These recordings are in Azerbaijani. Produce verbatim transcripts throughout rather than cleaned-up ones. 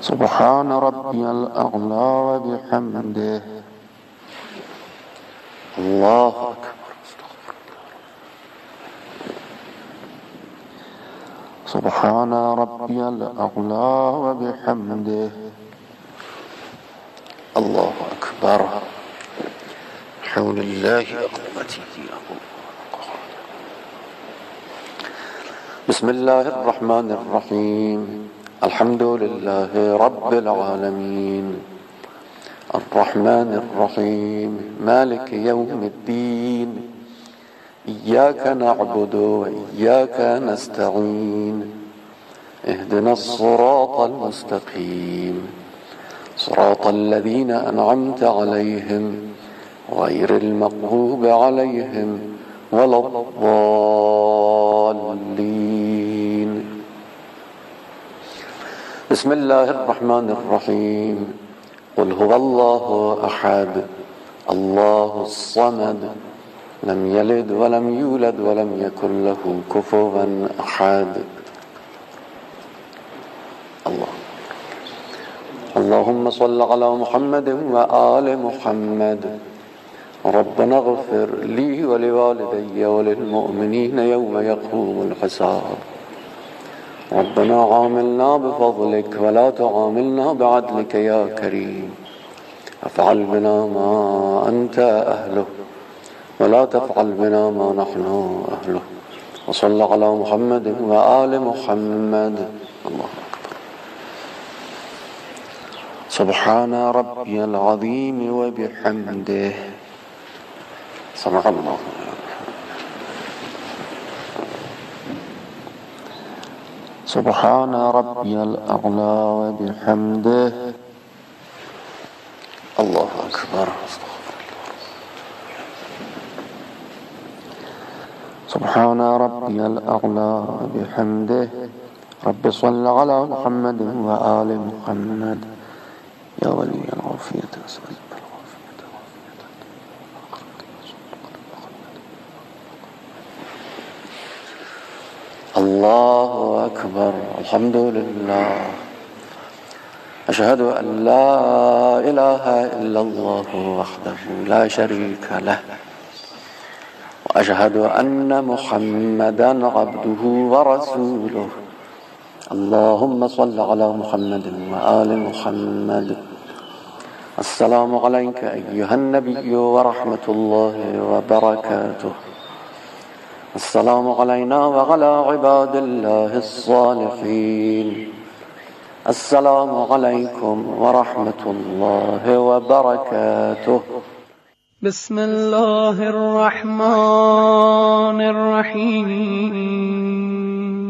سبحان ربي الأعلى وبحمده. الله أكبر. سبحان ربي الأعلى وبحمده. الله أكبر. حول الله وقوته. بسم الله الرحمن الرحيم. الحمد لله رب العالمين الرحمن الرحيم مالك يوم الدين إياك نعبد وإياك نستعين اهدنا الصراط المستقيم صراط الذين أنعمت عليهم غير المغضوب عليهم ولا الضالين. بسم الله الرحمن الرحيم. قل هو الله أحد الله الصمد لم يلد ولم يولد ولم يكن له كفوا أحد. الله اللهم صل على محمد وآل محمد. ربنا اغفر لي ولوالدي وللمؤمنين يوم يقوم الحساب. ربنا عاملنا بفضلك ولا تعاملنا بعدلك يا كريم. افعل بنا ما أنت أهله ولا تفعل بنا ما نحن أهله. وصل على محمد وآل محمد. الله أكبر. سبحان ربي العظيم وبحمده. صدق الله. سبحان ربي الأعلى وبحمده. الله أكبر. سبحان ربي الأعلى وبحمده. رب صل على محمد وآل محمد. يا ولي العافية أسألك الله أكبر. الحمد لله. أشهد أن لا إله إلا الله وحده لا شريك له وأشهد أن محمدا عبده ورسوله. اللهم صل على محمد وآل محمد. السلام عليك أيها النبي ورحمة الله وبركاته. السلام علينا وعلى عباد الله الصالحين. السلام عليكم ورحمة الله وبركاته. بسم الله الرحمن الرحيم.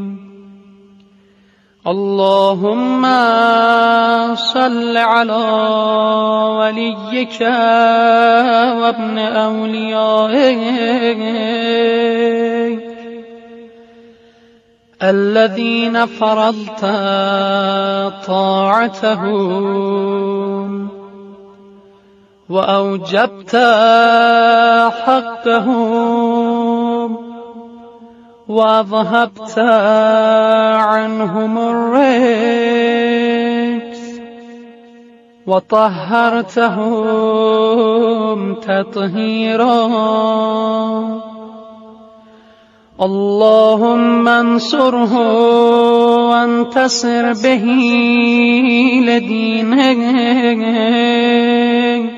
اللهم صل على وليك وابن أوليائك الذين فرضت طاعتهم وأوجبت حقهم وأذهبت عنهم الرجس وطهرتهم تطهيرا. اللهم انصره وانتصر به لدينك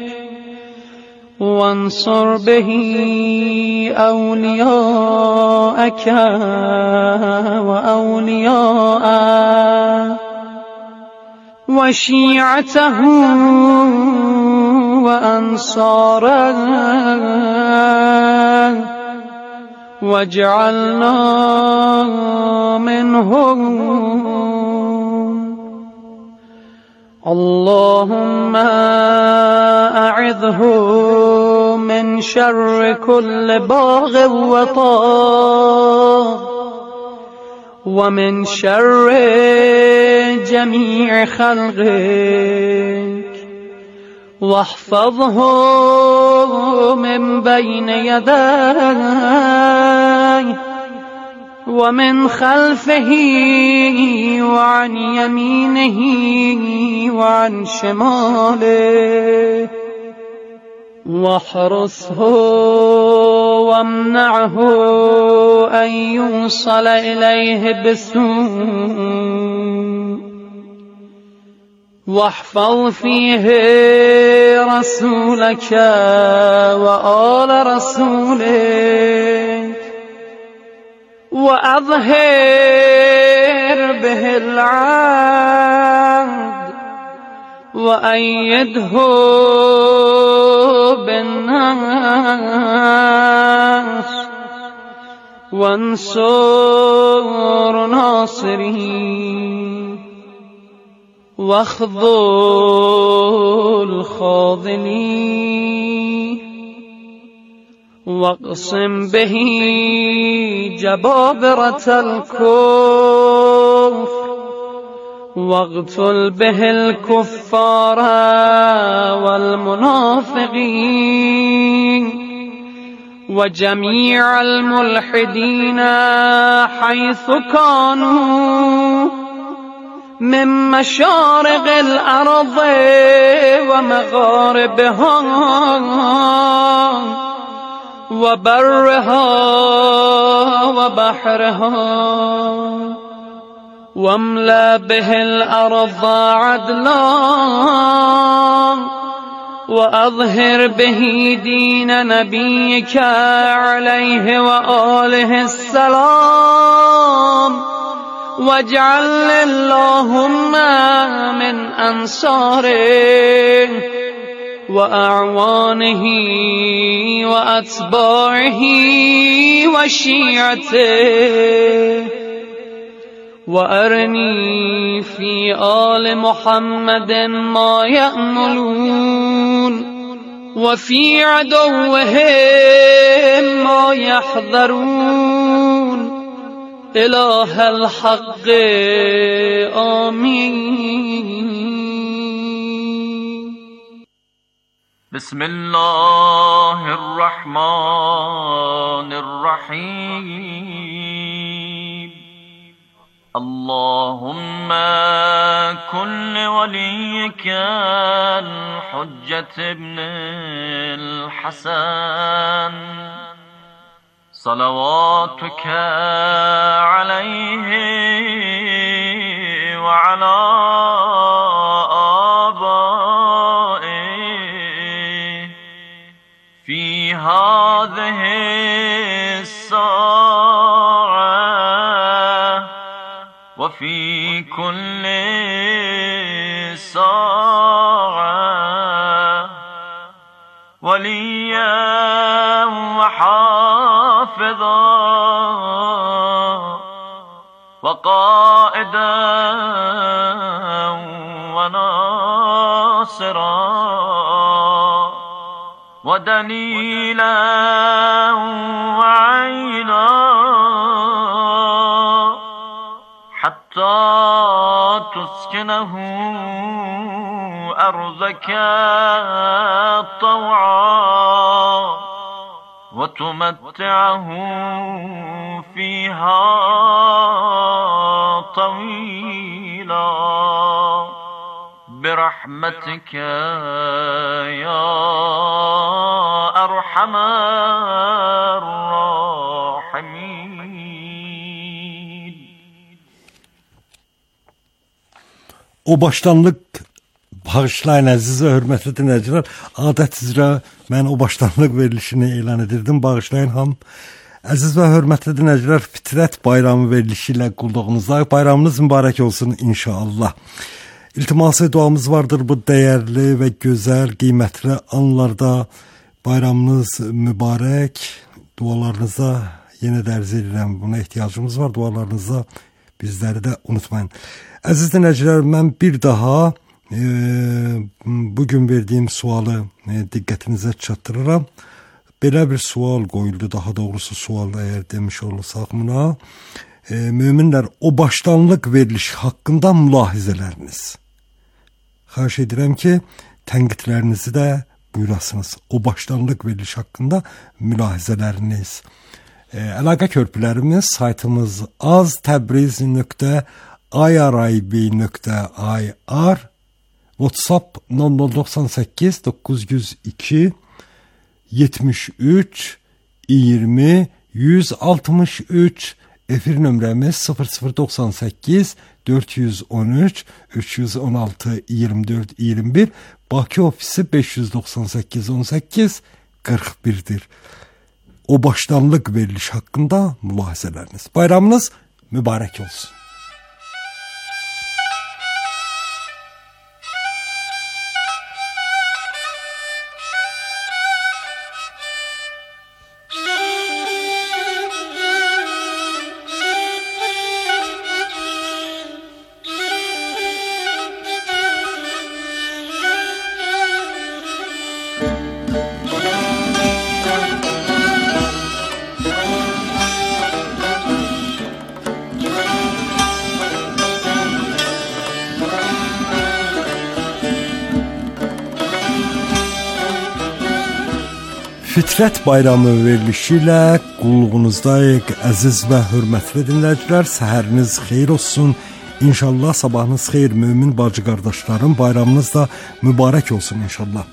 وانصر به أولياءك وأولياءك وشيعته وأنصاره واجعلنا منهم. اللهم أعذه من شر كل باغ وطاغ ومن شر جميع خلقك واحفظه من بين يديه ومن خلفه وعن يمينه وعن شماله واحرسه وامنعه أن يوصل إليه بسوء واحفظ فيه رسولك وآل رسولك وأظهر به العهد وأيده بالناس وانصر ناصرين واخذل الخاذلين واقسم به جبابرة الكفر واقتل به الكفار والمنافقين وجميع الملحدين حيث كانوا من مشارق الأرض ومغاربها وبرها وبحرها واملأ به الأرض عدلا وأظهر به دين نبيك عليه وآله السلام واجعل اللهم من أنصاره وأعوانه وأتباعه وشيعته وأرني في آل محمد ما يأملون وفي عدوهم ما يحذرون إله الحق آمين. بسم الله الرحمن الرحيم. اللهم كن لوليك الحجة ابن الحسن صلواتك عليه وعلى آبائه في هذه الساعة وفي كل ساعة وليا وحافظا وقائدا وناصرا ودليلا وعينا حتى تسكنه أرضك طوعا وتمتعه فيها طويلا برحمتك يا أرحم الراحمين. O başlanlıq bağışlayın əziz və hörmətli dinləyicilər. Adət üzrə mən o başlanlıq verilişini elan edirdim. Bağışlayın ham. Əziz və hörmətli dinləyicilər, Fitrət bayramı verilişi ilə qulluğunuzda. Bayramınız mübarək olsun inşallah. İltiması duamız vardır bu dəyərli və gözəl, qiymətli anlarda. Bayramınız mübarək. Dualarınıza yenə də arz edirəm. Buna ehtiyacımız var. Dualarınıza bizləri də unutmayın. Əziz dinləyicilər, mən bir daha e, bugün verdiyim sualı e, diqqətinizə çatdırıram. Belə bir sual qoyuldu, daha doğrusu sual əgər demiş olsaq buna. E, müminlər, o başlanlıq veriliş haqqında mülahizələriniz. Xahiş edirəm ki, tənqidlərinizi də buyurasınız. O başlanlıq veriliş haqqında mülahizələriniz. E, əlaqə körpülərimiz saytımız az təbriz nöqtə irib nöqtə ir, WhatsApp nol nol doxsan səkkiz doqquz yüz iki yetmiş üç iyirmi yüz altmış üç, efir nömrəmiz sıfır sıfır doxsan səkkiz dörd yüz on üç üç yüz on altı iyirmi dörd iyirmi bir, Bakı ofisi beş yüz doxsan səkkiz on səkkiz qırx birdir. O başlanlıq veriliş haqqında mülahizələriniz. Bayramınız mübarək olsun. Fitrət bayramı verilişi ilə qulluğunuzdayıq, əziz və hörmətli dinləyicilər. Səhəriniz xeyir olsun. İnşallah sabahınız xeyir, mömin bacı qardaşlarım. Bayramınız da mübarək olsun inşallah.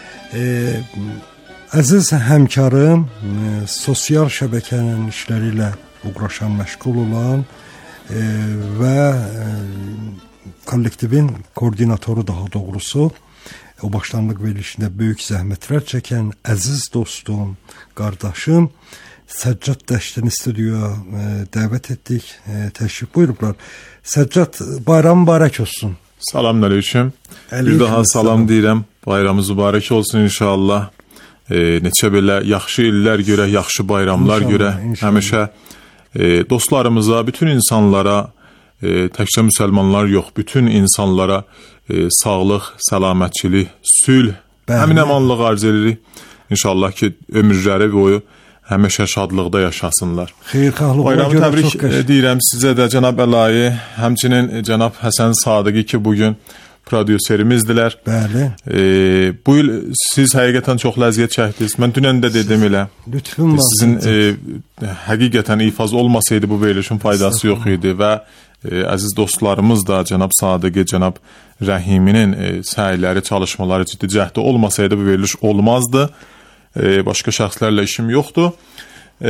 Ee, əziz həmkarım, e, sosial şəbəkənin işləri ilə uğraşan, məşğul olan e, və e, kollektivin koordinatoru daha doğrusu, o başlanlıq verilişində böyük zəhmətlər çəkən əziz dostum, qardaşım Səccad Dəştini studiyaya e, dəvət etdik. E, təşrif buyurublar. Səccad, bayram mübarək olsun. Salamünaleyküm. Bir daha salam deyirəm. Bayramınız mübarək olsun inşallah. E, neçə belə yaxşı illər görək, yaxşı bayramlar inşallah, görək. İnşallah. Həmişə e, dostlarımıza, bütün insanlara, e, təkcə müsəlmanlar yox, bütün insanlara E, sağlıq, səlamətçilik, sülh, həmin əmanlıq arz edirik. İnşallah ki, ömürləri boyu həmişə şadlıqda yaşasınlar. Xeyirxahlıqla bayramı təbrik edirəm sizə də, cənab Əlayi, həmçinin cənab Həsən Sadiqi ki, bugün prodüserimizdirlər. Bəli. E, bu il siz həqiqətən çox ləziyyət çəkdiniz. Mən dünən də dedim elə. Lütfün var. Sizin e, həqiqətən ifaz olmasaydı bu verilişin faydası yox idi və e, əziz dostlarımız da cənab Sadiqi, cənab Rəhiminin e, səyləri, çalışmaları, ciddi cəhdi olmasaydı bu veriliş olmazdı. E, başqa şəxslərlə işim yoxdur. E,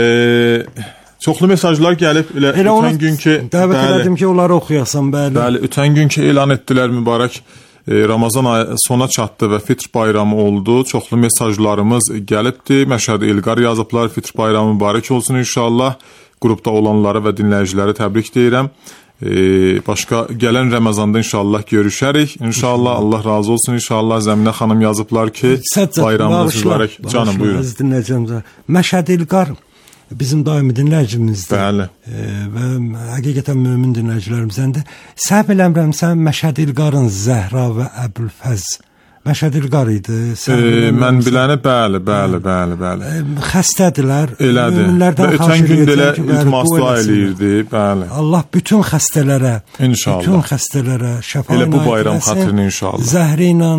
çoxlu mesajlar gəlib. Elə, elə ötən günkü dəvət elədim ki, onları oxuyasan, bəli. Bəli, ötən günkü elan etdilər, mübarək e, Ramazan ayı sona çatdı və Fitr bayramı oldu. Çoxlu mesajlarımız gəlibdi. Məşhəd İlqar yazıblar, Fitr bayramı mübarək olsun inşallah. Qrupda olanları və dinləyiciləri təbrik deyirəm. Ee, başqa gələn Ramazanda inşallah görüşərik. İnşallah Allah razı olsun inşallah. Zəminə xanım yazıblar ki, Səccad, bayramınız mübarək. Canım buyurun. Əziz dinləyicimizə. Məşhəd İlqar bizim daimi dinləyicimizdir. Bəli. Ee, və həqiqətən mömin dinləyicilərimizdəndir. Səhv eləmirəmsə Məşhəd İlqarın Zəhra və Əbülfəz Məşhəd İlqar idi. E, mən biləni bəli, bəli, bəli, bəli. E, xəstədirlər. Elədir. Və ötən gün də elə iltimas dua eləyirdi, bəli. Allah bütün xəstələrə, inşallah, bütün xəstələrə şəfa elə bu bayram xatirinə inşallah. Zəhri ilə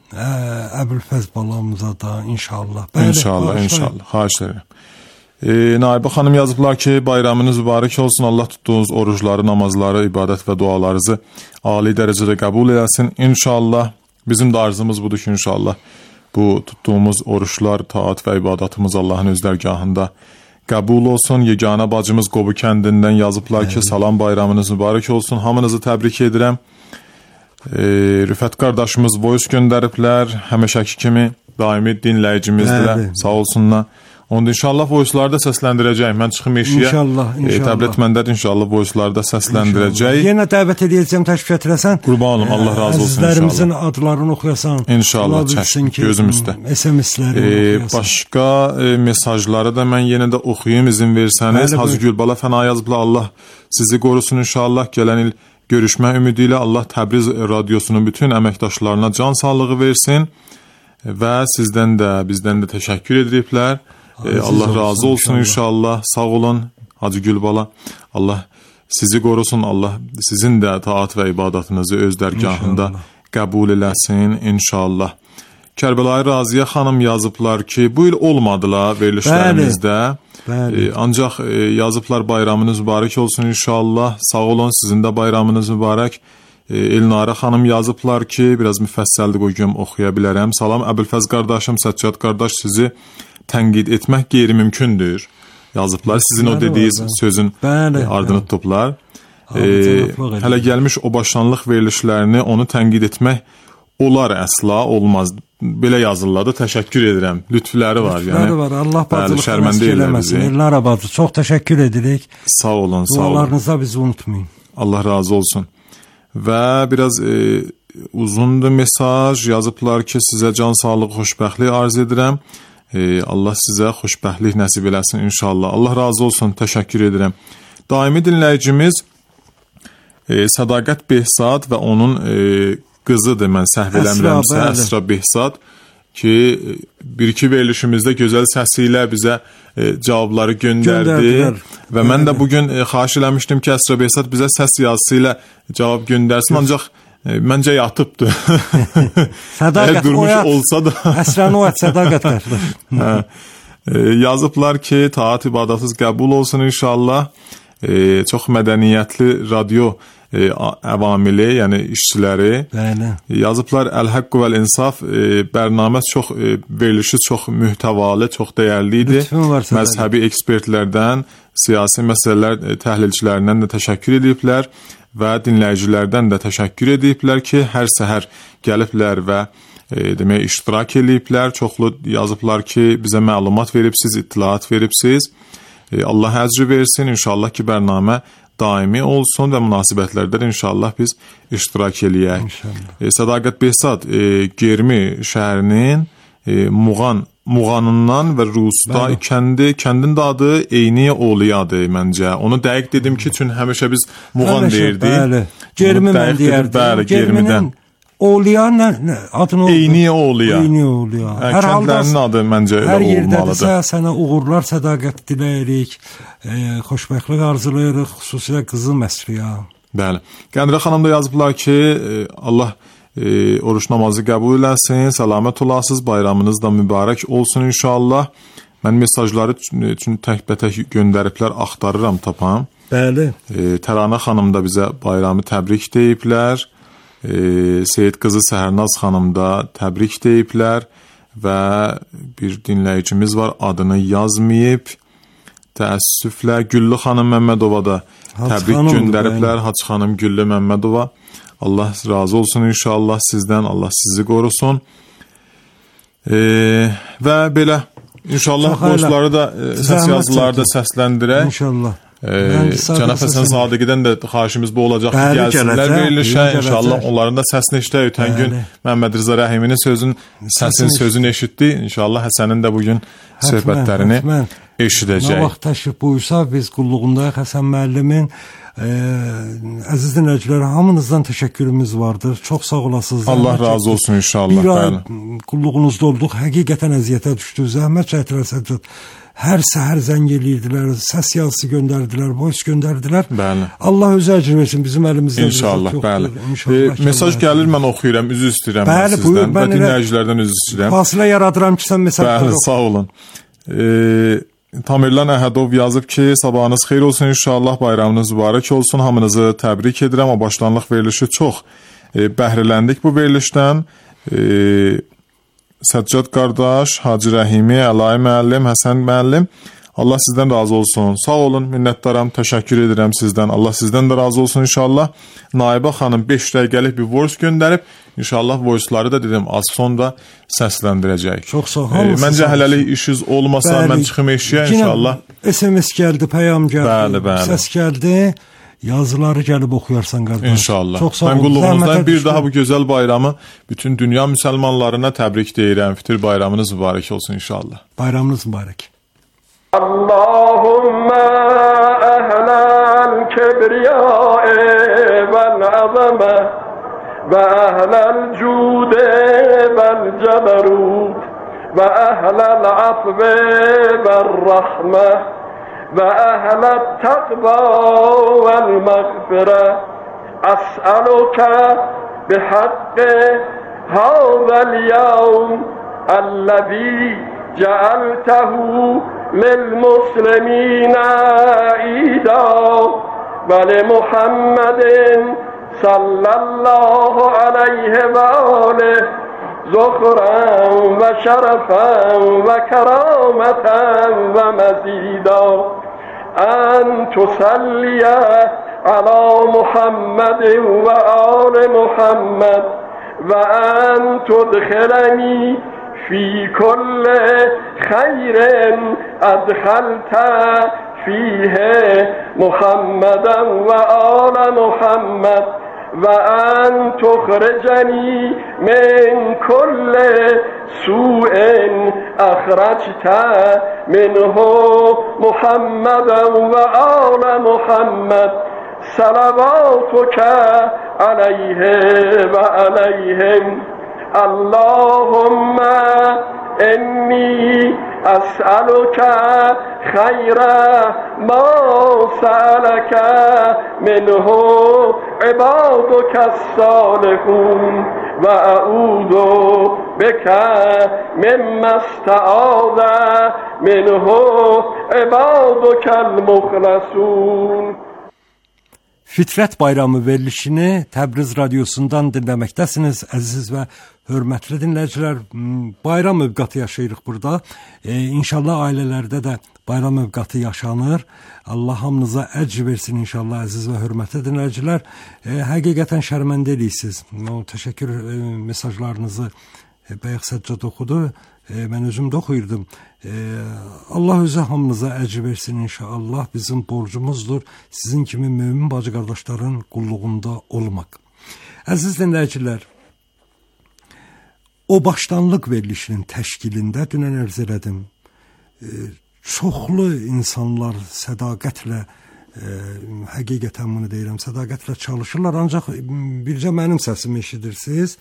Əbülfəz balamıza da inşallah. Bəli, inşallah, inşallah. Xahiş edirəm. E, Naibə xanım yazıblar ki, bayramınız mübarək olsun. Allah tutduğunuz orucları, namazları, ibadət və dualarınızı ali dərəcədə qəbul eləsin. İnşallah. Bizim də arzımız budur ki, inşallah bu tutduğumuz oruçlar, taat və ibadətimiz Allahın öz dərgahında qəbul olsun. Yeganə bacımız Qobu kəndindən yazıblar ki, salam, bayramınız mübarək olsun. Hamınızı təbrik edirəm. E, Rüfət qardaşımız voice göndəriblər. Həmişəki kimi daimi dinləyicimizdirlər. Sağ olsunlar. Onda inşallah voice'larda səsləndirəcəyim. Mən çıxım eşiyə. İnşallah, inşallah. E, Təbliğ məndədir, inşallah voice'larda səsləndirəcək. Yenə dəvət edəcəm, təşrif etdirəsən. Qurbanım, Allah razı olsun inşallah. Əzizlərimizin adlarını oxuyasan. İnşallah, çək, gözüm üstə. S M S-ləri e, başqa e, mesajları da mən yenə də oxuyum, izin versəniz. Hacı Gülbala Fəna yazıblar, Allah sizi qorusun inşallah. Gələn il görüşmə ümidi ilə Allah Təbriz radiosunun bütün əməkdaşlarına can sağlığı versin. Və sizdən də, bizdən də təşəkkür ediblər. Ee, Allah razı olsun, olsun inşallah. Sağ olun Hacı Gülbala. Allah sizi qorusun. Allah sizin də taat və ibadətinizi öz dərgahında qəbul eləsin inşallah. Kərbəlayı Raziyə xanım yazıblar ki, bu il olmadılar verilişlərimizdə. Bəli. E, ancaq e, yazıblar bayramınız mübarək olsun inşallah. Sağ olun, sizin də bayramınız mübarək. E, Elnara xanım yazıblar ki, biraz müfəssəldir, o gün oxuya bilərəm. Salam Əbülfəz qardaşım, Səccad qardaş, sizi tənqid etmək qeyri-mümkündür. Yazıblar, sizin o dediğiniz sözün bəli, ardını bəli. Tutublar. E, hələ gəlmiş o başlanlıq verilişlərini onu tənqid etmək olar, əsla olmaz. Belə yazırlar da, təşəkkür edirəm. Lütfləri var. Lütfləri yəni, var. Allah bacılıqlarını əsk eləməsin. Elnara bacı, çox təşəkkür edirik. Sağ olun, sağ olun. Dualarınızda bizi unutmayın. Allah razı olsun. Və biraz e, uzundur mesaj. Yazıblar ki, sizə can sağlıq, xoşbəxtlik arz edirəm. E, Allah sizə xoşbəxtlik nəsib eləsin inşallah. Allah razı olsun, təşəkkür edirəm. Daimi dinləyicimiz e, Sədaqət Behzad və onun e, qızıdır, mən səhv eləmirəmsə, Əsra Behzad ki, bir-iki verilişimizdə gözəl səsi ilə bizə e, cavabları göndərdi və mən də bugün e, xahiş eləmişdim ki, Əsra Behzad bizə səs yazısı ilə cavab göndərsin, ancaq e, məncə yatıbdır. Sədaqət durmuş olsa da. Əsrən o et, sədaqət qardaş. Hə, e, yazıblar ki, taat ibadətiniz qəbul olsun inşallah. E, çox mədəniyyətli radio E, əvamili, yəni işçiləri bəli. Yazıblar Əl-Haqq vəl-İnsaf e, bərnamə çox e, verilişi çox mühtəvalı, çox dəyərli idi. Məzhəbi ekspertlərdən, siyasi məsələlər e, təhlilçilərindən də təşəkkür ediblər və dinləyicilərdən də təşəkkür ediblər ki, hər səhər gəliblər və e, demək iştirak ediblər. Çoxlu yazıblar ki, bizə məlumat veribsiz, ittilaat veribsiz. E, Allah əcr versin, inşallah ki, bərnamə daimi olsun və münasibətlərdə inşallah biz iştirak eləyək. E, Sədaqət Behzad e, Germi şəhərinin e, Muğan Muğanından və Rusda bəli. Kəndi, kəndin də adı Eyni Oliyadır məncə. Onu dəqiq dedim ki, çünki həmişə biz Muğan deyirdik. Bəli. Germi mən deyərdim. Bəli, Germidən. Oliya nə, nə adını oldu? Eyni Oliya. Eyni Oliya. Hə, hər kəndlərin adı məncə elə hər olmalıdır. Hər yerdədirsə sənə uğurlar, sədaqət diləyirik, e, xoşbəxtlik arzulayırıq, xüsusilə qızım Əsriya. Bəli. Qəndərə xanım da yazıblar ki, e, Allah e, oruç namazı qəbul eləsin, səlamət olasınız, bayramınız da mübarək olsun inşallah. Mən mesajları üçün tək-bətək göndəriblər, axtarıram, tapam. Bəli. E, Təranə xanım da bizə bayramı təbrik deyiblər. E, Seyid qızı Səhərnaz xanım da təbrik deyiblər və bir dinləyicimiz var, adını yazmayıb. Təəssüflə Güllü xanım Məmmədova da təbrik göndəriblər. Haç xanım Güllü Məmmədova. Allah razı olsun inşallah sizdən, Allah sizi qorusun. E, və belə inşallah borçları da e, səs yazıları da səsləndirək. İnşallah. Ee, Cənab Həsən Sadiqidən də xahişimiz bu olacaq ki, gəlsinlər verilişə, inşallah onların da səsini eşitək. Ötən gün Məmməd Rıza Rəhiminin sözün, səsin sözünü eşitdi. İnşallah Həsənin də bugün söhbətlərini eşidəcək. Nə vaxt təşrif buyursa, biz qulluğundayıq Həsən müəllimin. Ee, əziz dinləyicilər, hamınızdan təşəkkürümüz vardır. Çox sağ olasınız. Allah razı olsun inşallah. Bir ay qulluğunuzda olduq. Həqiqətən əziyyətə düşdük. Zəhmət çəkdilər Səccad. Hər səhər zəng eləyirdilər, səs yazısı göndərdilər, voice göndərdilər. Bəli. Allah özü əcr versin, bizim əlimizdə. İnşallah, bəli. İnşallah, e, mesaj gəlir, mən oxuyuram, üzü istəyirəm bəli, sizdən buyur, və dinləyicilərdən üzü istəyirəm. Fasilə yaradıram ki, sən mesaj bəli, sağ olun. E, Tamirlan Əhədov yazıb ki, sabahınız xeyir olsun inşallah, bayramınız mübarək olsun, hamınızı təbrik edirəm. O başlanlıq verilişi çox e, bəhrələndik bu verilişdən. E, Səccad qardaş, Hacı Rəhimi, Əlayi müəllim, Həsən müəllim, Allah sizdən razı olsun. Sağ olun, minnətdaram, təşəkkür edirəm sizdən. Allah sizdən də razı olsun inşallah. Naibə xanım beş dəqiqəlik bir voice göndərib, inşallah voice'ları da dedim az sonra səsləndirəcək. Çox sağ olun. E, məncə hələlik işiniz olmasa, bəli, mən çıxım eşiyə inşallah. S M S gəldi, pəyam gəldi, bəli, bəli. Səs gəldi. Yazıları gəlib oxuyarsan qardaş. İnşallah. Çox sağ olun. Mən qulluğunuzdan bir daha bu gözəl bayramı bütün dünya müsəlmanlarına təbrik deyirəm. Fitir bayramınız mübarək olsun inşallah. Bayramınız mübarək. Allahumma əhlal kibriyae vel azame ve əhlal cude vel ceberut ve əhlal afve vel rahme وأهل التقوى والمغفرة أسألك بحق هذا اليوم الذي جعلته للمسلمين عيدا ولمحمد صلى الله عليه وآله ذخرا وشرفا وكرامة ومزيدا أن تصلي على محمد وآل محمد وأن تدخلني في كل خير أدخلت فيه محمدا وآل محمد وأن تخرجني من كل سوء أخرجت منه محمدا وآل محمد صلواتك عليه وعليهم. اللهم إني أسألك خير ما سألك منه عبادك الصالحون وأعوذ بك مما استعاذ منه عبادك المخلصون. Fitrət bayramı verilişini Təbriz radiosundan dinləməkdəsiniz, əziz və hörmətli dinləyicilər. Bayram övqatı yaşayırıq burada. E, İnşallah ailələrdə də bayram övqatı yaşanır. Allah hamınıza əcr versin inşallah, əziz və hörmətli dinləyicilər. E, həqiqətən şərməndə edirsiniz. O təşəkkür e, mesajlarınızı e, Bəyək Səccad oxudu. E, mən özüm də oxuyurdum. E, Allah özə hamınıza əcr versin inşallah. Bizim borcumuzdur sizin kimi mömin bacı qardaşların qulluğunda olmaq. Əziz dinləyicilər, o başlanlıq verilişinin təşkilində dünən ərz elədim. E, çoxlu insanlar sədaqətlə, e, həqiqətən bunu deyirəm, sədaqətlə çalışırlar, ancaq bircə mənim səsimi eşidirsiniz.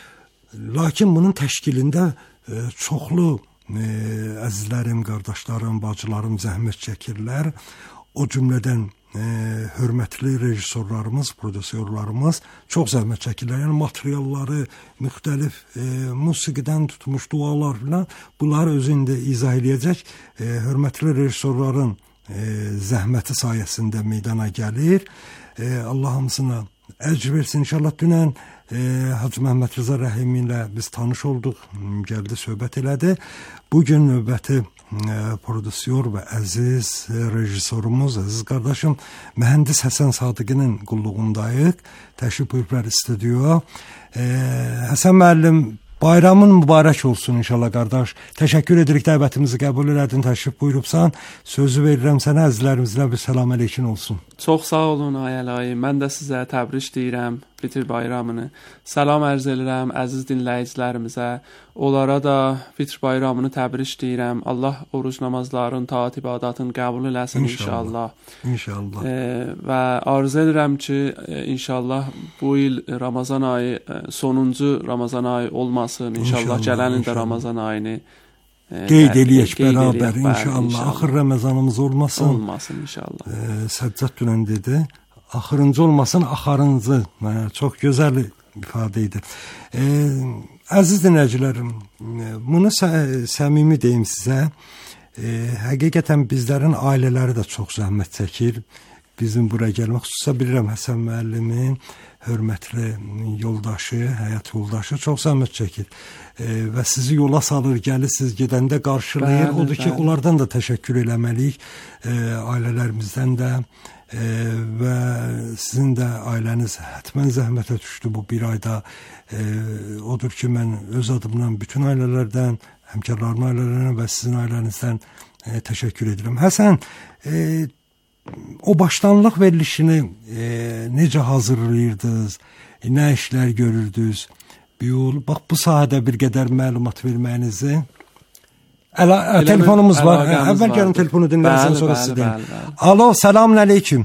Lakin bunun təşkilində e, çoxlu e, əzizlərim, qardaşlarım, bacılarım zəhmət çəkirlər. O cümlədən e, hörmətli rejissorlarımız, prodüserlərimiz çox zəhmət çəkirlər. Yəni materialları, müxtəlif e, musiqidən tutmuş dualar filan, bunları özündə izah edəcək. E, hörmətli rejissorların e, zəhməti sayəsində meydana gəlir. E, Allah hamısına əcr versin inşallah. Dünən e, Hacı Məhəmməd Rıza Rəhimi ilə biz tanış olduq, gəldi, söhbət elədi. Bugün növbəti e, prodüser və əziz e, rejissorumuz, əziz qardaşım mühəndis Həsən Sadıqinin qulluğundayıq. Təşrif buyurublar studiyaya. E, Həsən müəllim, bayramın mübarək olsun inşallah qardaş. Təşəkkür edirik, dəvətimizi qəbul elədin, təşrif buyurubsan. Sözü verirəm sənə, əzizlərimizlə bir salam əleykin olsun. Çox sağ olun Ayəlayi. Mən də sizə təbrik deyirəm Fitr bayramını. Salam ərz edirəm əziz dinləyicilərimizə. Onlara da Fitr bayramını təbrik deyirəm. Allah oruc namazların, taat ibadatın qəbul eləsin inşallah. İnşallah. E, və arzu edirəm ki, e, inşallah bu il Ramazan ayı e, sonuncu Ramazan ayı olmasın. İnşallah, inşallah gələn ildə Ramazan ayını e, qeyd eləyək bərabər inşallah. inşallah. Axır Ramazanımız olmasın. Olmasın inşallah. E, Səccad dünən dedi. Axırıncı olmasın, axarıncı. Hə, çox gözəl ifadə idi. E, əziz dinləyicilərim, bunu sə səmimi deyim sizə. E, həqiqətən bizlərin ailələri də çox zəhmət çəkir. Bizim buraya gəlmək, xüsusən bilirəm Həsən müəllimin hörmətli yoldaşı, həyat yoldaşı çox zəhmət çəkir. E, və sizi yola salır, gəlir, siz gedəndə qarşılayır. Bəli, Odur ki, bəli. Onlardan da təşəkkür eləməliyik. E, ailələrimizdən də. E, və sizin də ailəniz hətmən zəhmətə düşdü bu bir ayda. E, odur ki, mən öz adımdan bütün ailələrdən, həmkarlarımın ailələrindən və sizin ailənizdən e, təşəkkür edirəm. Həsən, e, o başlanlıq verilişini e, necə hazırlayırdınız, e, nə işlər görürdünüz? Bir yol, bax bu sahədə bir qədər məlumat verməyinizi. Əla, ə, telefonumuz var. Əvvəl gəlin telefonu dinlərsən, sonra siz deyin. Alo, selamun aleyküm.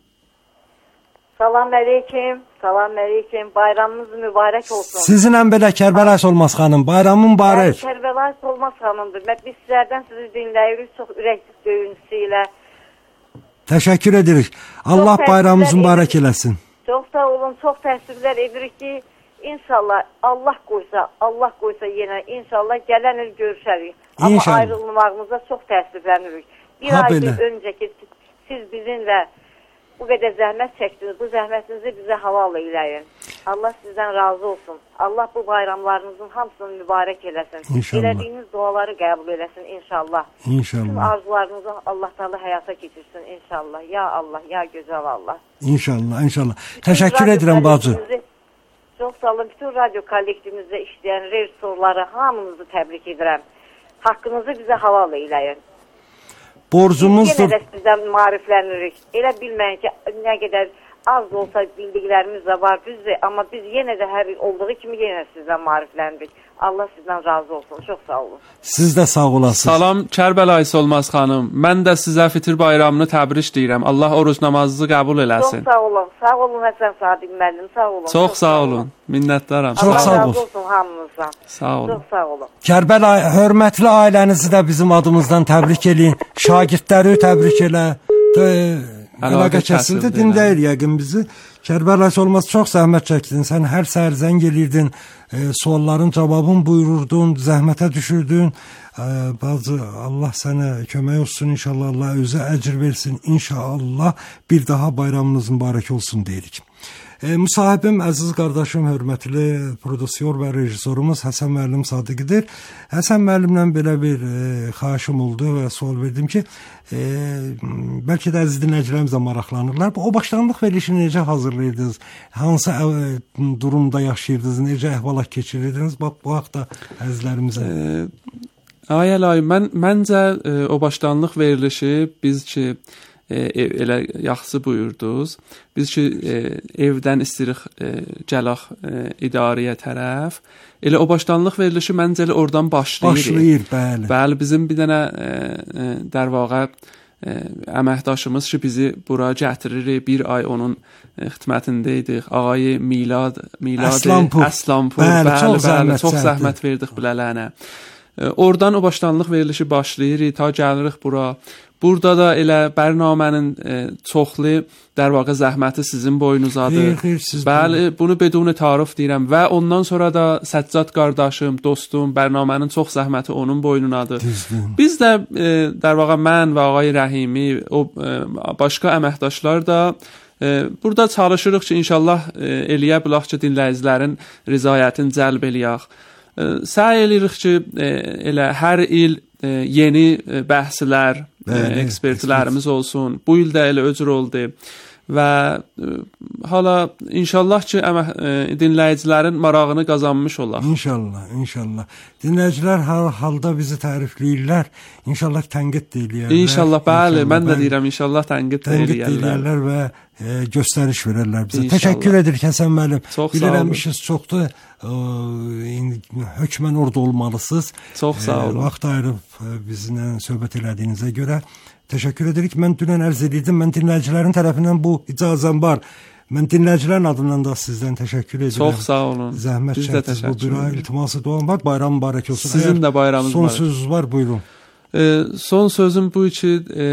Salam aleyküm. Salam aleyküm. Bayramınız mübarək olsun. Sizinlə belə Kərbəlayi Solmaz xanım, bayramın mübarək. Bəli, Kərbəlayi Solmaz xanımdır. Mən biz sizlərdən sizi dinləyirik çox ürəkli döyüntüsü ilə. Təşəkkür edirik. Allah bayramınızı mübarək eləsin. Çox sağ olun. Çox təəssüflər edirik ki, İnşallah Allah qoysa, Allah qoysa yenə inşallah gələn il görüşərik. Amma İnşallah. ayrılmağımıza çox təəssüflənirik. Bir Ha, ay belə. öncəki siz bizimlə bu qədər zəhmət çəkdiniz. Bu zəhmətinizi bizə haval eyləyin. Allah sizdən razı olsun. Allah bu bayramlarınızın hamısını mübarək eləsin. İnşallah. Elədiyiniz duaları qəbul eləsin inşallah. Bütün İnşallah. arzularınızı Allah Teala həyata keçirsin inşallah. Ya Allah, ya gözəl Allah. İnşallah, inşallah. Təşəkkür Radyo edirəm bacı. kollektivimizi- Çox sağ olun. Bütün radyo kollektivimizdə işləyən rejissorları hamınızı təbrik edirəm. Haqqınızı bizə haval eyləyin. Biz Borcumuzdur. yenə də sizdən maariflənirik. Elə bilməyin ki, nə qədər az da olsa bildiklərimiz də var, düzdür. Amma biz yenə də hər il olduğu kimi yenə sizdən maarifləndik. Allah sizdən razı olsun. Çox sağ olun. Siz də sağ olasınız. Salam Kərbəlayı Solmaz xanım. Mən də sizə Fitr bayramını təbrik deyirəm. Allah oruc namazınızı qəbul Çox eləsin. sağ olun. Sağ olun Həsən Sadiq müəllim. Sağ olun. Çox sağ olun. Minnətdaram. Çox Allah sağ razı olun. olsun hamınızdan. Sağ olun. Çox sağ olun. Kərbəlayı, hörmətli ailənizi də bizim adımızdan təbrik eləyin. Şagirdləri təbrik elə. Əlaqə kəsildi, kəsildi, dinləyir yəqin bizi. Kərbəlayı olmaz, çox zəhmət çəkdin. Sən hər səhər zəng eləyirdin, e, sualların cavabını buyururdun, zəhmətə düşürdün. E, Bacı, Allah sənə kömək olsun inşallah, Allah özə əcr versin inşallah. Bir daha bayramınız mübarək olsun deyirik. E, müsahibim, əziz qardaşım, hörmətli prodüser və rejissorumuz Həsən müəllim Sadiqidir. Həsən müəllimlə belə bir e, xahişim oldu və sual verdim ki, e, bəlkə də əziz dinləyicilərimiz də maraqlanırlar. O başlanğıc verilişini necə hazırlayırdınız? Hansı ə, durumda yaşayırdınız? Necə əhvalat keçirirdiniz? Bax, bu haqda əzizlərimizə. E, Ayəlay, mən məncə e, o başlanğıc verilişi biz ki e, elə yaxşı buyurdunuz. Biz ki e, evdən istəyirik e, gələk e, idarəyə tərəf. Elə o başlanğıc verilişi məncə elə oradan başlayır. Başlayır, bəli. Bəli, bizim bir dənə e, e, dər vaqa e, əməkdaşımız ki bizi bura gətirir. Bir ay onun e, xidmətində idik. Ağay Milad, Milad Əslanpur. Əslanpur. Bəli, Bəli, çox bəli, zəhmət çox çəkdi. zəhmət verdik bilələnə. E, oradan o başlanğıc verilişi başlayır, ta gəlirik bura. Burada da elə bərnamənin e, çoxlu dər vaqa zəhməti sizin boynuzadır. Xeyr, xeyr, siz Bəli, bunu beduni tarif deyirəm və ondan sonra da Səccad qardaşım, dostum, bərnamənin çox zəhməti onun boynunadır. Düzdür. Biz də e, dər vaqa mən və ağay Rəhimi, o e, başqa əməkdaşlar da e, burada çalışırıq ki, inşallah e, eləyə bilək ki, dinləyicilərin rızayətini cəlb eləyək. E, səy eləyirik ki, e, elə hər il e, yeni e, bəhslər, Bəli, e, ekspertlərimiz olsun. Bu il də elə öcür oldu. Və e, hala inşallah ki, əmə, e, dinləyicilərin marağını qazanmış olaq. İnşallah, inşallah. Dinləyicilər hər halda bizi tərifləyirlər. İnşallah tənqid də eləyərlər. İnşallah, bəli, mən də bəli. deyirəm, inşallah tənqid də Tənqid eləyərlər. eləyərlər və e, göstəriş verərlər bizə. İnşallah. Təşəkkür edirik Həsən müəllim. Çox sağ olun. Bilirəm işiniz çoxdur. E, indi hökmən orada olmalısınız. Çox sağ olun. E, vaxt ayırıb e, bizimlə söhbət elədiyinizə görə təşəkkür edirik. Mən dünən ərz edirdim, mən dinləyicilərin tərəfindən bu icazəm var. Mən dinləyicilərin adından da sizdən təşəkkür edirəm. Çox sağ olun. Zəhmət Biz də çəkdiniz bu təşəkkür bir ay edirik. iltiması duam var. Bayram mübarək olsun. Sizin Əgər də bayramınız son mübarək. sözünüz var, buyurun. E, son sözüm bu ki, e,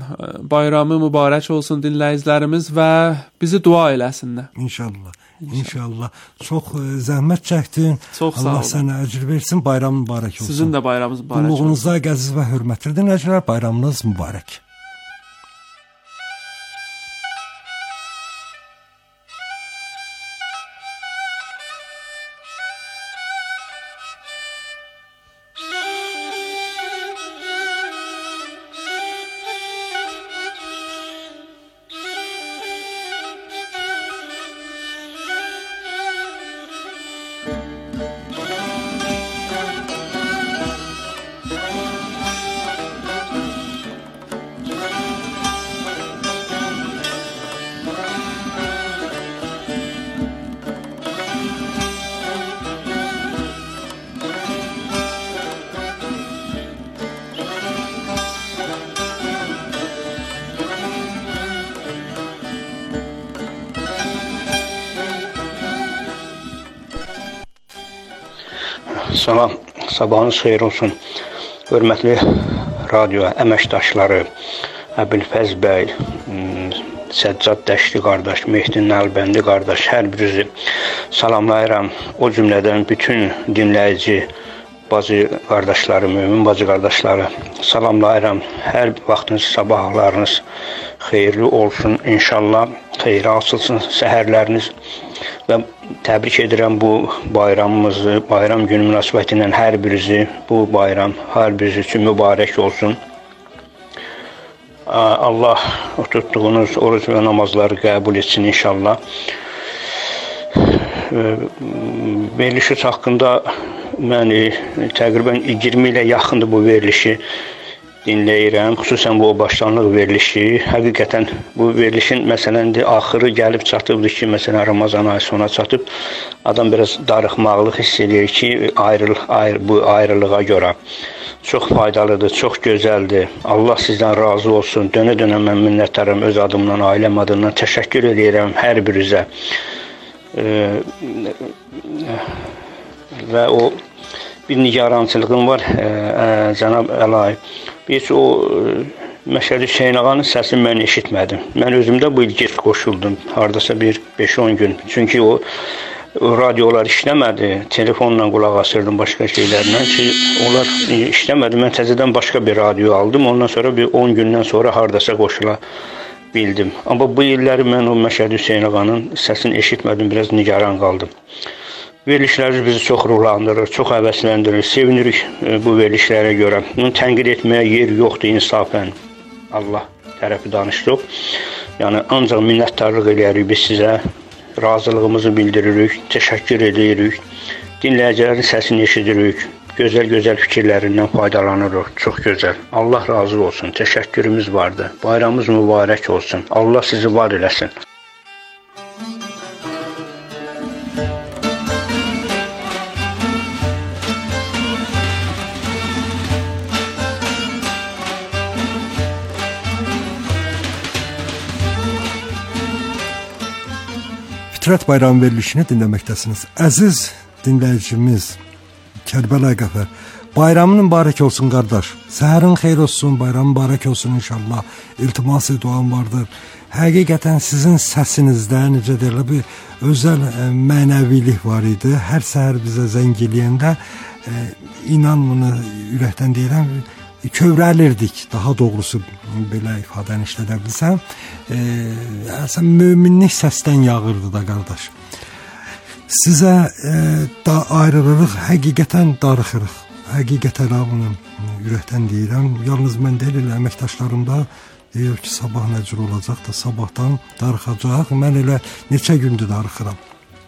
bayramı mübarək olsun dinləyicilərimiz və bizi dua eləsinlər. İnşallah. İnşallah. Çox e, zəhmət çəkdin. Çox sağ Allah olun. sənə əcr versin. Bayram mübarək olsun. Sizin də bayramınız mübarək olsun. Qulluğunuzda əziz və hörmətli dinləyicilər, bayramınız mübarək. Salam, sabahınız xeyir olsun. Hörmətli radio əməkdaşları, Əbilfəz bəy, Səccad Dəşli qardaş, Mehdi Nəlbəndi qardaş, hər birinizi salamlayıram. O cümlədən bütün dinləyici bacı qardaşları, mömin bacı qardaşları salamlayıram. Hər vaxtınız, sabahlarınız xeyirli olsun. İnşallah xeyirə açılsın səhərləriniz və təbrik edirəm bu bayramımızı, bayram günü münasibəti ilə hər birinizi, bu bayram hər biriniz üçün mübarək olsun. Allah o tutduğunuz oruc və namazları qəbul etsin inşallah. Veriliş haqqında mən təqribən iyirmi ilə yaxındır bu verilişi dinləyirəm. Xüsusən bu başlanğıc verilişi. Həqiqətən bu verilişin məsələn axırı gəlib çatıbdır ki, məsələn Ramazan ayı sona çatıb. Adam biraz darıxmaqlıq hiss edir ki, ayrıl, ayrı, bu ayrılığa görə. Çox faydalıdır, çox gözəldir. Allah sizdən razı olsun. Dönə-dönə mən minnətdaram öz adımdan, ailəm adından. Təşəkkür edirəm hər birinizə. Ee, və o bir nigarançılığım var, e, e, cənab Əlayev. Biz o e, Məşədi Hüseyn ağanın səsini mən eşitmədim. Mən özümdə bu il gec qoşuldum. Hardasa bir beş on gün. Çünki o radiolar işləmədi, telefonla qulaq asırdım başqa şeylərlə ki, onlar işləmədi. Mən təzədən başqa bir radio aldım. Ondan sonra bir on gündən sonra hardasa qoşula bildim. Amma bu illəri mən o Məşədi Hüseyn ağanın səsini eşitmədim, biraz nigaran qaldım. Verilişləriniz bizi çox ruhlandırır, çox həvəsləndirir, sevinirik bu verilişlərə görə. Bunu tənqid etməyə yer yoxdur insafən. Allah tərəfi danışdıq. Yəni ancaq minnətdarlıq edirik biz sizə. Razılığımızı bildiririk, təşəkkür edirik, dinləyicilərin səsini eşidirik, gözəl-gözəl fikirlərindən faydalanırıq, çox gözəl. Allah razı olsun, təşəkkürümüz vardır, bayramımız mübarək olsun, Allah sizi var eləsin. Fitrət bayramı verilişini dinləməkdəsiniz. Əziz dinləyicimiz Kərbəlayi Qəfər, bayramın mübarək olsun qardaş. Səhərin xeyir olsun, bayram mübarək olsun inşallah. İltiması duam vardır. Həqiqətən sizin səsinizdə necə deyirlər, bir özəl e, mənəvilik var idi. Hər səhər bizə zəng eləyəndə e, inan bunu ürəkdən deyirəm, kövrəlirdik, daha doğrusu belə ifadəni işlədə bilsəm. E, sən möminlik səsdən yağırdı da qardaş. Sizə e, da ayrılırıq, həqiqətən darıxırıq. Həqiqətən bunu ürəkdən deyirəm. Yalnız mən deyil, elə əməkdaşlarım da deyir ki, sabah nəcür olacaq da, sabahdan darıxacaq. Mən elə neçə gündür darıxıram.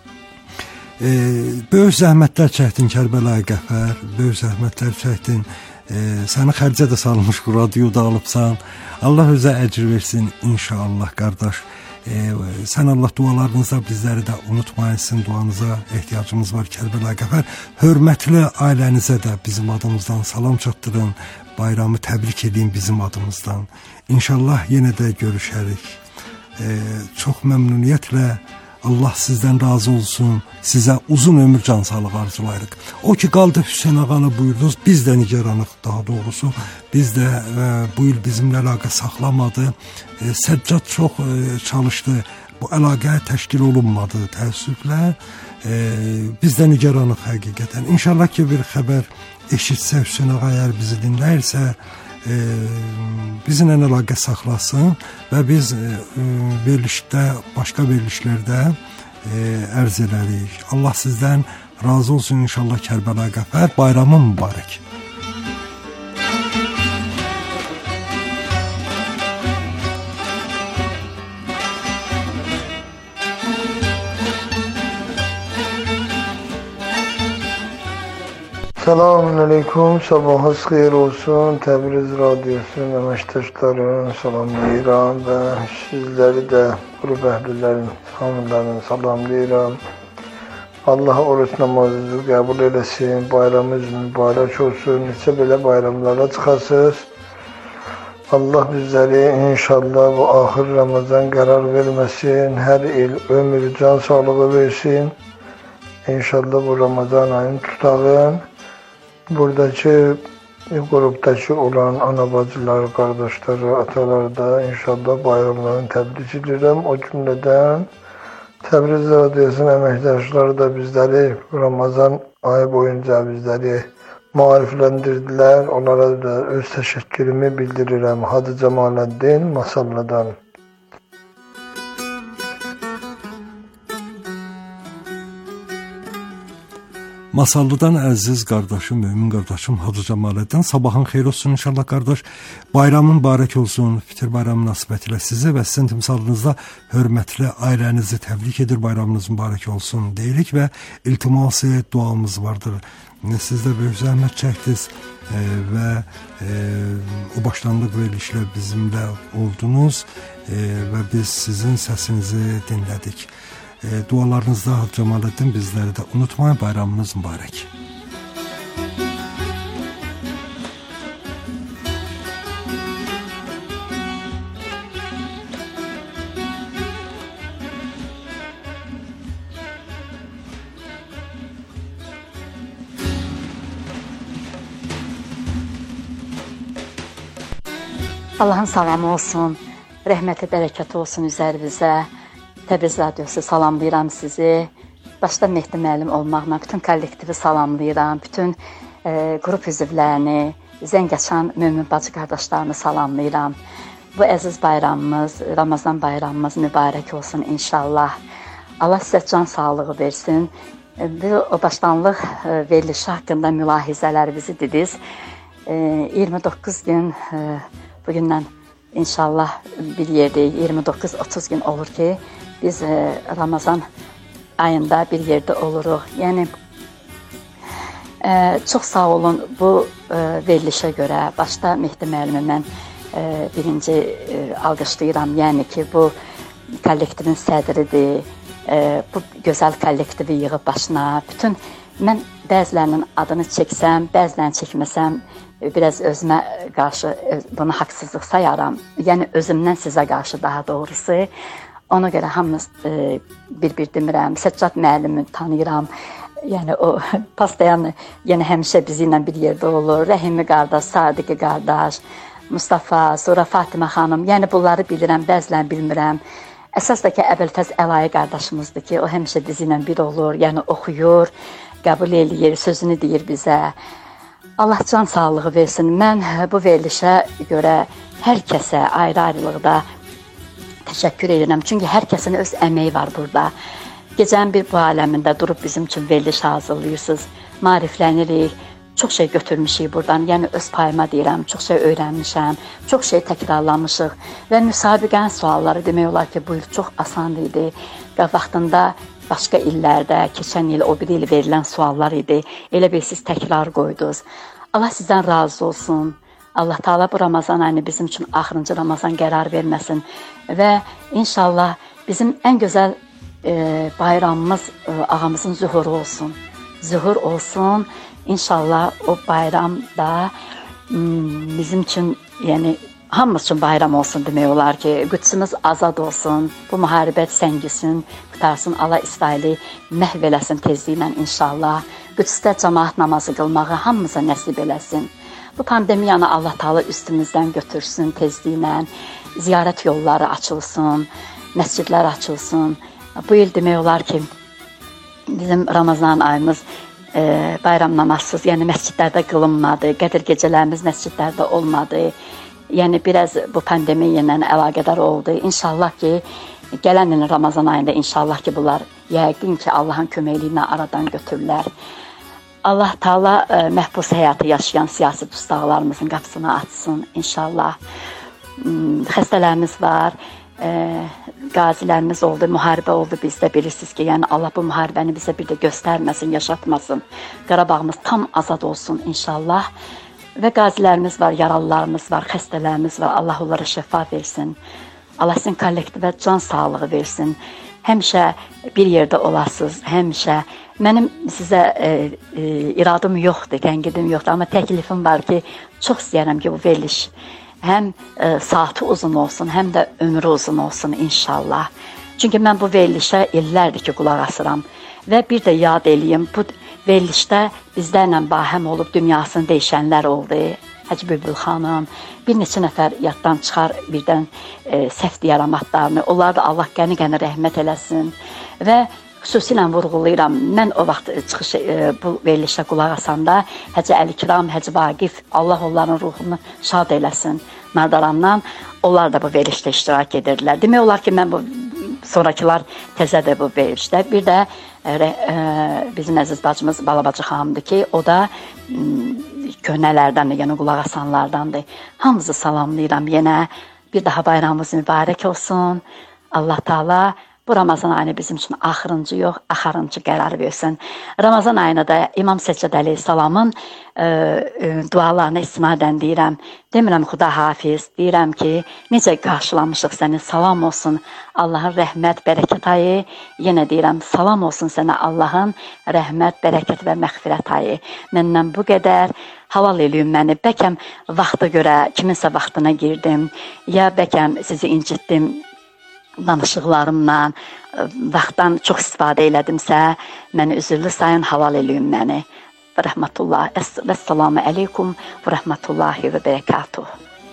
E, böyük zəhmətlər çəkdin Kərbəlayi Qəfər, böyük zəhmətlər çəkdin. E, səni xərcə də salmış, radioda alıbsan. Allah özə əcr versin inşallah qardaş. E, sən Allah dualarınızda bizləri də unutmayın, sizin duanıza ehtiyacımız var Kərbəlayi Qəfər. Hörmətli ailənizə də bizim adımızdan salam çatdırın, bayramı təbrik edin bizim adımızdan. İnşallah yenə də görüşərik. E, çox məmnuniyyətlə Allah sizdən razı olsun, sizə uzun ömür can sağlığı arzulayırıq. O ki qaldı Hüseyn ağanı buyurdunuz, biz də nigaranıq daha doğrusu. Biz də e, bu il bizimlə əlaqə saxlamadı. E, Səccad çox e, çalışdı, bu əlaqə təşkil olunmadı təəssüflə. E, biz də nigaranıq həqiqətən. İnşallah ki bir xəbər eşitsə, Hüseyn ağa əgər bizi dinləyirsə, E, bizimlə əlaqə saxlasın və biz e, verilişdə, başqa verilişlərdə e, ərz edərik. Allah sizdən razı olsun inşallah Kərbəlayi Qəfər. Bayramın mübarək. Selamun Aleyküm, sabahınız xeyir olsun. Təbriz Radyosu'nun əməkdaşlarını salamlayıram və sizləri də qrup əhlilərin hamılarını salamlayıram. Allah oruç namazınızı qəbul eləsin, bayramınız mübarək olsun, neçə belə bayramlara çıxasınız. Allah bizləri inşallah bu axır Ramazan qərar verməsin, hər il ömür can sağlığı versin. İnşallah bu Ramazan ayını tutağın. Buradakı Qrupdakı olan ana bacılar, qardaşları, ataları da inşallah bayramlarını təbrik edirəm. O cümlədən Təbriz Radiosunun əməkdaşları da bizləri Ramazan ayı boyunca bizləri maarifləndirdilər. Onlara da öz təşəkkürümü bildirirəm. Hacı Cemaləddin Masallıdan. Masallıdan əziz qardaşım, mömin qardaşım Hacı Cemaləddin, sabahın xeyir olsun inşallah qardaş. Bayramın mübarək olsun. Fitir bayramı münasibətilə sizi və sizin timsalınızda hörmətli ailənizi təbrik edir. Bayramınız mübarək olsun deyirik və iltiması duamız vardır. Siz də böyük zəhmət çəkdiniz e, və e, o başlanlıq verilişlə bizimlə oldunuz e, və biz sizin səsinizi dinlədik. E, dualarınızda Hacı Cemaləddin bizləri də unutmayın. Bayramınız mübarək. Allahın salamı olsun, rəhməti, bərəkəti olsun üzərinizə. Təbriz Radiosu salamlayıram sizi. Başda Mehdi müəllim olmaqla bütün kollektivi salamlayıram. Bütün e, qrup üzvlərini, Zəngəçan mömin bacı qardaşlarını salamlayıram. Bu əziz bayramımız, Ramazan bayramımız mübarək olsun inşallah. Allah sizə can sağlığı versin. E, bu o başlanlıq e, verilişi haqqında mülahizələrinizi dediniz. E, iyirmi doqquz gün e, bugündən inşallah bir yerdəyik. iyirmi doqquz otuz gün olur ki, biz e, Ramazan ayında bir yerdə oluruq. Yəni e, çox sağ olun bu e, verilişə görə. Başda Mehdi müəllimi mən e, birinci e, alqışlayıram. Yəni ki, bu kollektivin sədridir. E, bu gözəl kollektivi yığıb başına. Bütün mən bəzilərinin adını çəksəm, bəzilərini çəkməsəm biraz özümə qarşı bunu haqsızlıq sayaram. Yəni özümdən sizə qarşı daha doğrusu. Ona görə hamınız e, bir-bir demirəm. Səccad müəllimi tanıyıram. Yəni o pastayan, yəni həmişə bizi ilə bir yerdə olur. Rəhimi qardaş, Sadiqi qardaş, Mustafa, sonra Fatimə xanım. Yəni bunları bilirəm, bəzilərini bilmirəm. Əsas da ki, Əbəlfəz Əlayi qardaşımızdır ki, o həmişə bizi ilə bir olur. Yəni oxuyur, qəbul eləyir, sözünü deyir bizə. Allah can sağlığı versin. Mən bu verilişə görə hər kəsə ayrı-ayrılıqda təşəkkür edirəm. Çünki hər kəsin öz əməyi var burada. Gecənin bir bu aləmində durub bizim üçün veriliş hazırlayırsınız. Maariflənirik. Çox şey götürmüşük buradan. Yəni öz payıma deyirəm. Çox şey öyrənmişəm. Çox şey təkrarlamışıq. Və müsabiqənin sualları demək olar ki, bu il çox asan idi. Və vaxtında başqa illərdə, keçən il, o bir il verilən suallar idi. Elə bir siz təkrar qoydunuz. Allah sizdən razı olsun. Allah Taala bu Ramazan ayını bizim üçün axırıncı Ramazan qərar verməsin. Və inşallah bizim ən gözəl e, bayramımız e, ağamızın zühuru olsun. Zühur olsun. İnşallah o bayramda m, bizim üçün, yəni hamımız üçün bayram olsun demək olar ki, qüdsümüz azad olsun, bu müharibət səngisin, qutarsın, Allah İsraili məhv eləsin tezliklə inşallah. Qüdsdə cəmaat namazı qılmağı hamımıza nəsib eləsin. Bu pandemiyanı Allah Taala üstümüzdən götürsün tezliklə, ziyarət yolları açılsın, məscidlər açılsın. Bu il demək olar ki, bizim Ramazan ayımız e, bayram namazsız, yəni məscidlərdə qılınmadı, qədir gecələrimiz məscidlərdə olmadı. Yəni biraz bu pandemiya ilə əlaqədar oldu. İnşallah ki, gələn il Ramazan ayında inşallah ki, bunlar yəqin ki, Allahın köməkliyi ilə aradan götürürlər. Allah Taala e, məhbus həyatı yaşayan siyasi dustaqlarımızın qapısını açsın inşallah. Xəstələrimiz var, e, qazilərimiz oldu, müharibə oldu bizdə, bilirsiniz ki, yəni Allah bu müharibəni bizə bir də göstərməsin, yaşatmasın. Qarabağımız tam azad olsun inşallah. Və qazilərimiz var, yaralılarımız var, xəstələrimiz var. Allah onlara şəfa versin. Allah sizin kollektivə can sağlığı versin. Həmişə bir yerdə olasınız, həmişə. Mənim sizə e, e, iradım yoxdur, tənqidim yoxdur, amma təklifim var ki, çox istəyərəm ki, bu veriliş həm e, saatı uzun olsun, həm də ömrü uzun olsun inşallah. Çünki mən bu verilişə illərdir ki, qulaq asıram. Və bir də yad eləyim, bu verilişdə bizlərlə bahəm olub dünyasını dəyişənlər oldu. Hacı Bülbül xanım, bir neçə nəfər yaddan çıxar birdən e, səhv yaramatlarını. Onlar da Allah qəni-qəni rəhmət eləsin. Və xüsusilə vurğulayıram, mən o vaxt çıxış e, bu verilişdə qulaq asanda Hacı Əlikram, Hacı Vaqif, Allah onların ruhunu şad eləsin. Nardarandan onlar da bu verilişdə iştirak edirlər. Demək olar ki, mən bu sonrakılar təzədir bu verilişdə. Bir də e, e, bizim əziz bacımız Balabacı xanımdır ki, o da köhnələrdən, yəni qulaq asanlardandır. Hamınızı salamlayıram yenə. Bir daha bayramımız mübarək olsun. Allah Taala bu Ramazan ayını bizim üçün axırıncı yox, axarıncı qərar versin. Ramazan ayını da İmam Səccad Əleyhissalamın e, e, dualarına istinadən deyirəm. Demirəm Xuda hafiz, deyirəm ki, necə qarşılamışıq səni, salam olsun Allahın rəhmət, bərəkət ayı. Yenə deyirəm, salam olsun sənə Allahın rəhmət, bərəkət və məğfirət ayı. Məndən bu qədər. Halal eləyim məni. Bəlkəm vaxta görə kiminsə vaxtına girdim, ya bəlkəm sizi incitdim danışıqlarımla, vaxtdan çox istifadə elədimsə, məni üzürlü sayın, halal eləyim məni. Və rəhmətullah, əssalamu aleykum və rəhmətullahi və bərəkatuhu.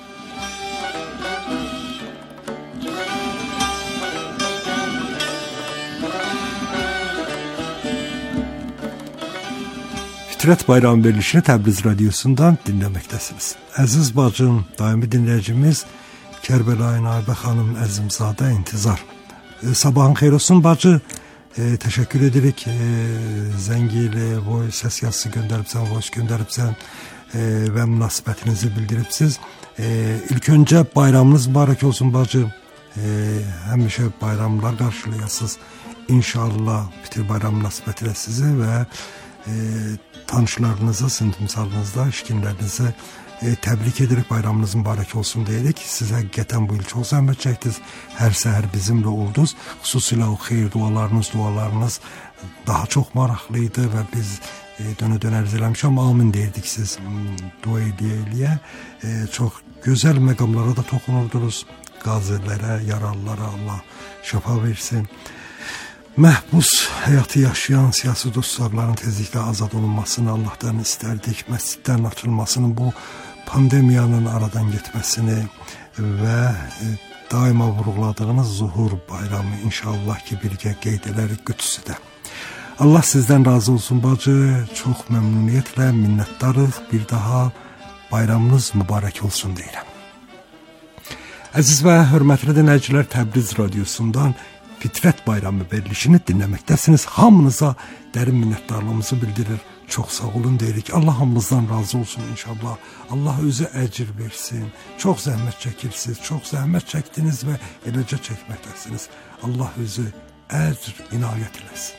Fitrət Bayramı verilişini Təbriz radiosundan dinləməkdəsiniz. Əziz bacım, daimi dinləyicimiz Kərbəlayı Naibə xanım Əzimzadə İntizar. E, sabahın xeyir olsun bacı. E, təşəkkür edirik. E, zəng ilə voice səs yazısı göndəribsən, voice göndəribsən e, və münasibətinizi bildiribsiz. E, ilk öncə bayramınız mübarək olsun bacı. E, həmişə bayramlar qarşılayasınız. İnşallah bitir bayram münasibətilə sizi və e, tanışlarınızı, sintimsalınızda, işkinlərinizi E, təbrik edirik, bayramınız mübarək olsun deyirik. Siz həqiqətən bu il çox zəhmət çəkdiniz. Hər səhər bizimlə oldunuz. Xüsusilə o xeyir dualarınız, dualarınız daha çox maraqlıydı və biz e, dönə-dönə ərz eləmişəm, amin deyirdik siz dua eləyə-eləyə. E, çox gözəl məqamlara da toxunurdunuz. Qazilərə, yaralılara Allah şəfa versin. Məhbus həyatı yaşayan siyasi dostlarların tezliklə azad olunmasını Allahdan istərdik. Məscidlərin açılmasını, bu pandemiyanın aradan getməsini və daima vurğuladığınız zuhur bayramı inşallah ki birgə qeyd edərik Qüdsüdə. Allah sizdən razı olsun bacı. Çox məmnuniyyətlə minnətdarıq. Bir daha bayramınız mübarək olsun deyirəm. Əziz və hörmətli dinləyicilər, Təbriz radiosundan Fitrət Bayramı verilişini dinləməkdəsiniz. Hamınıza dərin minnətdarlığımızı bildirir. Çox sağ olun deyirik. Allah hamımızdan razı olsun inşallah. Allah özü əcir versin. Çox zəhmət çəkirsiniz. Çox zəhmət çəkdiniz və eləcə çəkməkdəsiniz. Allah özü əcr inayət eləsin.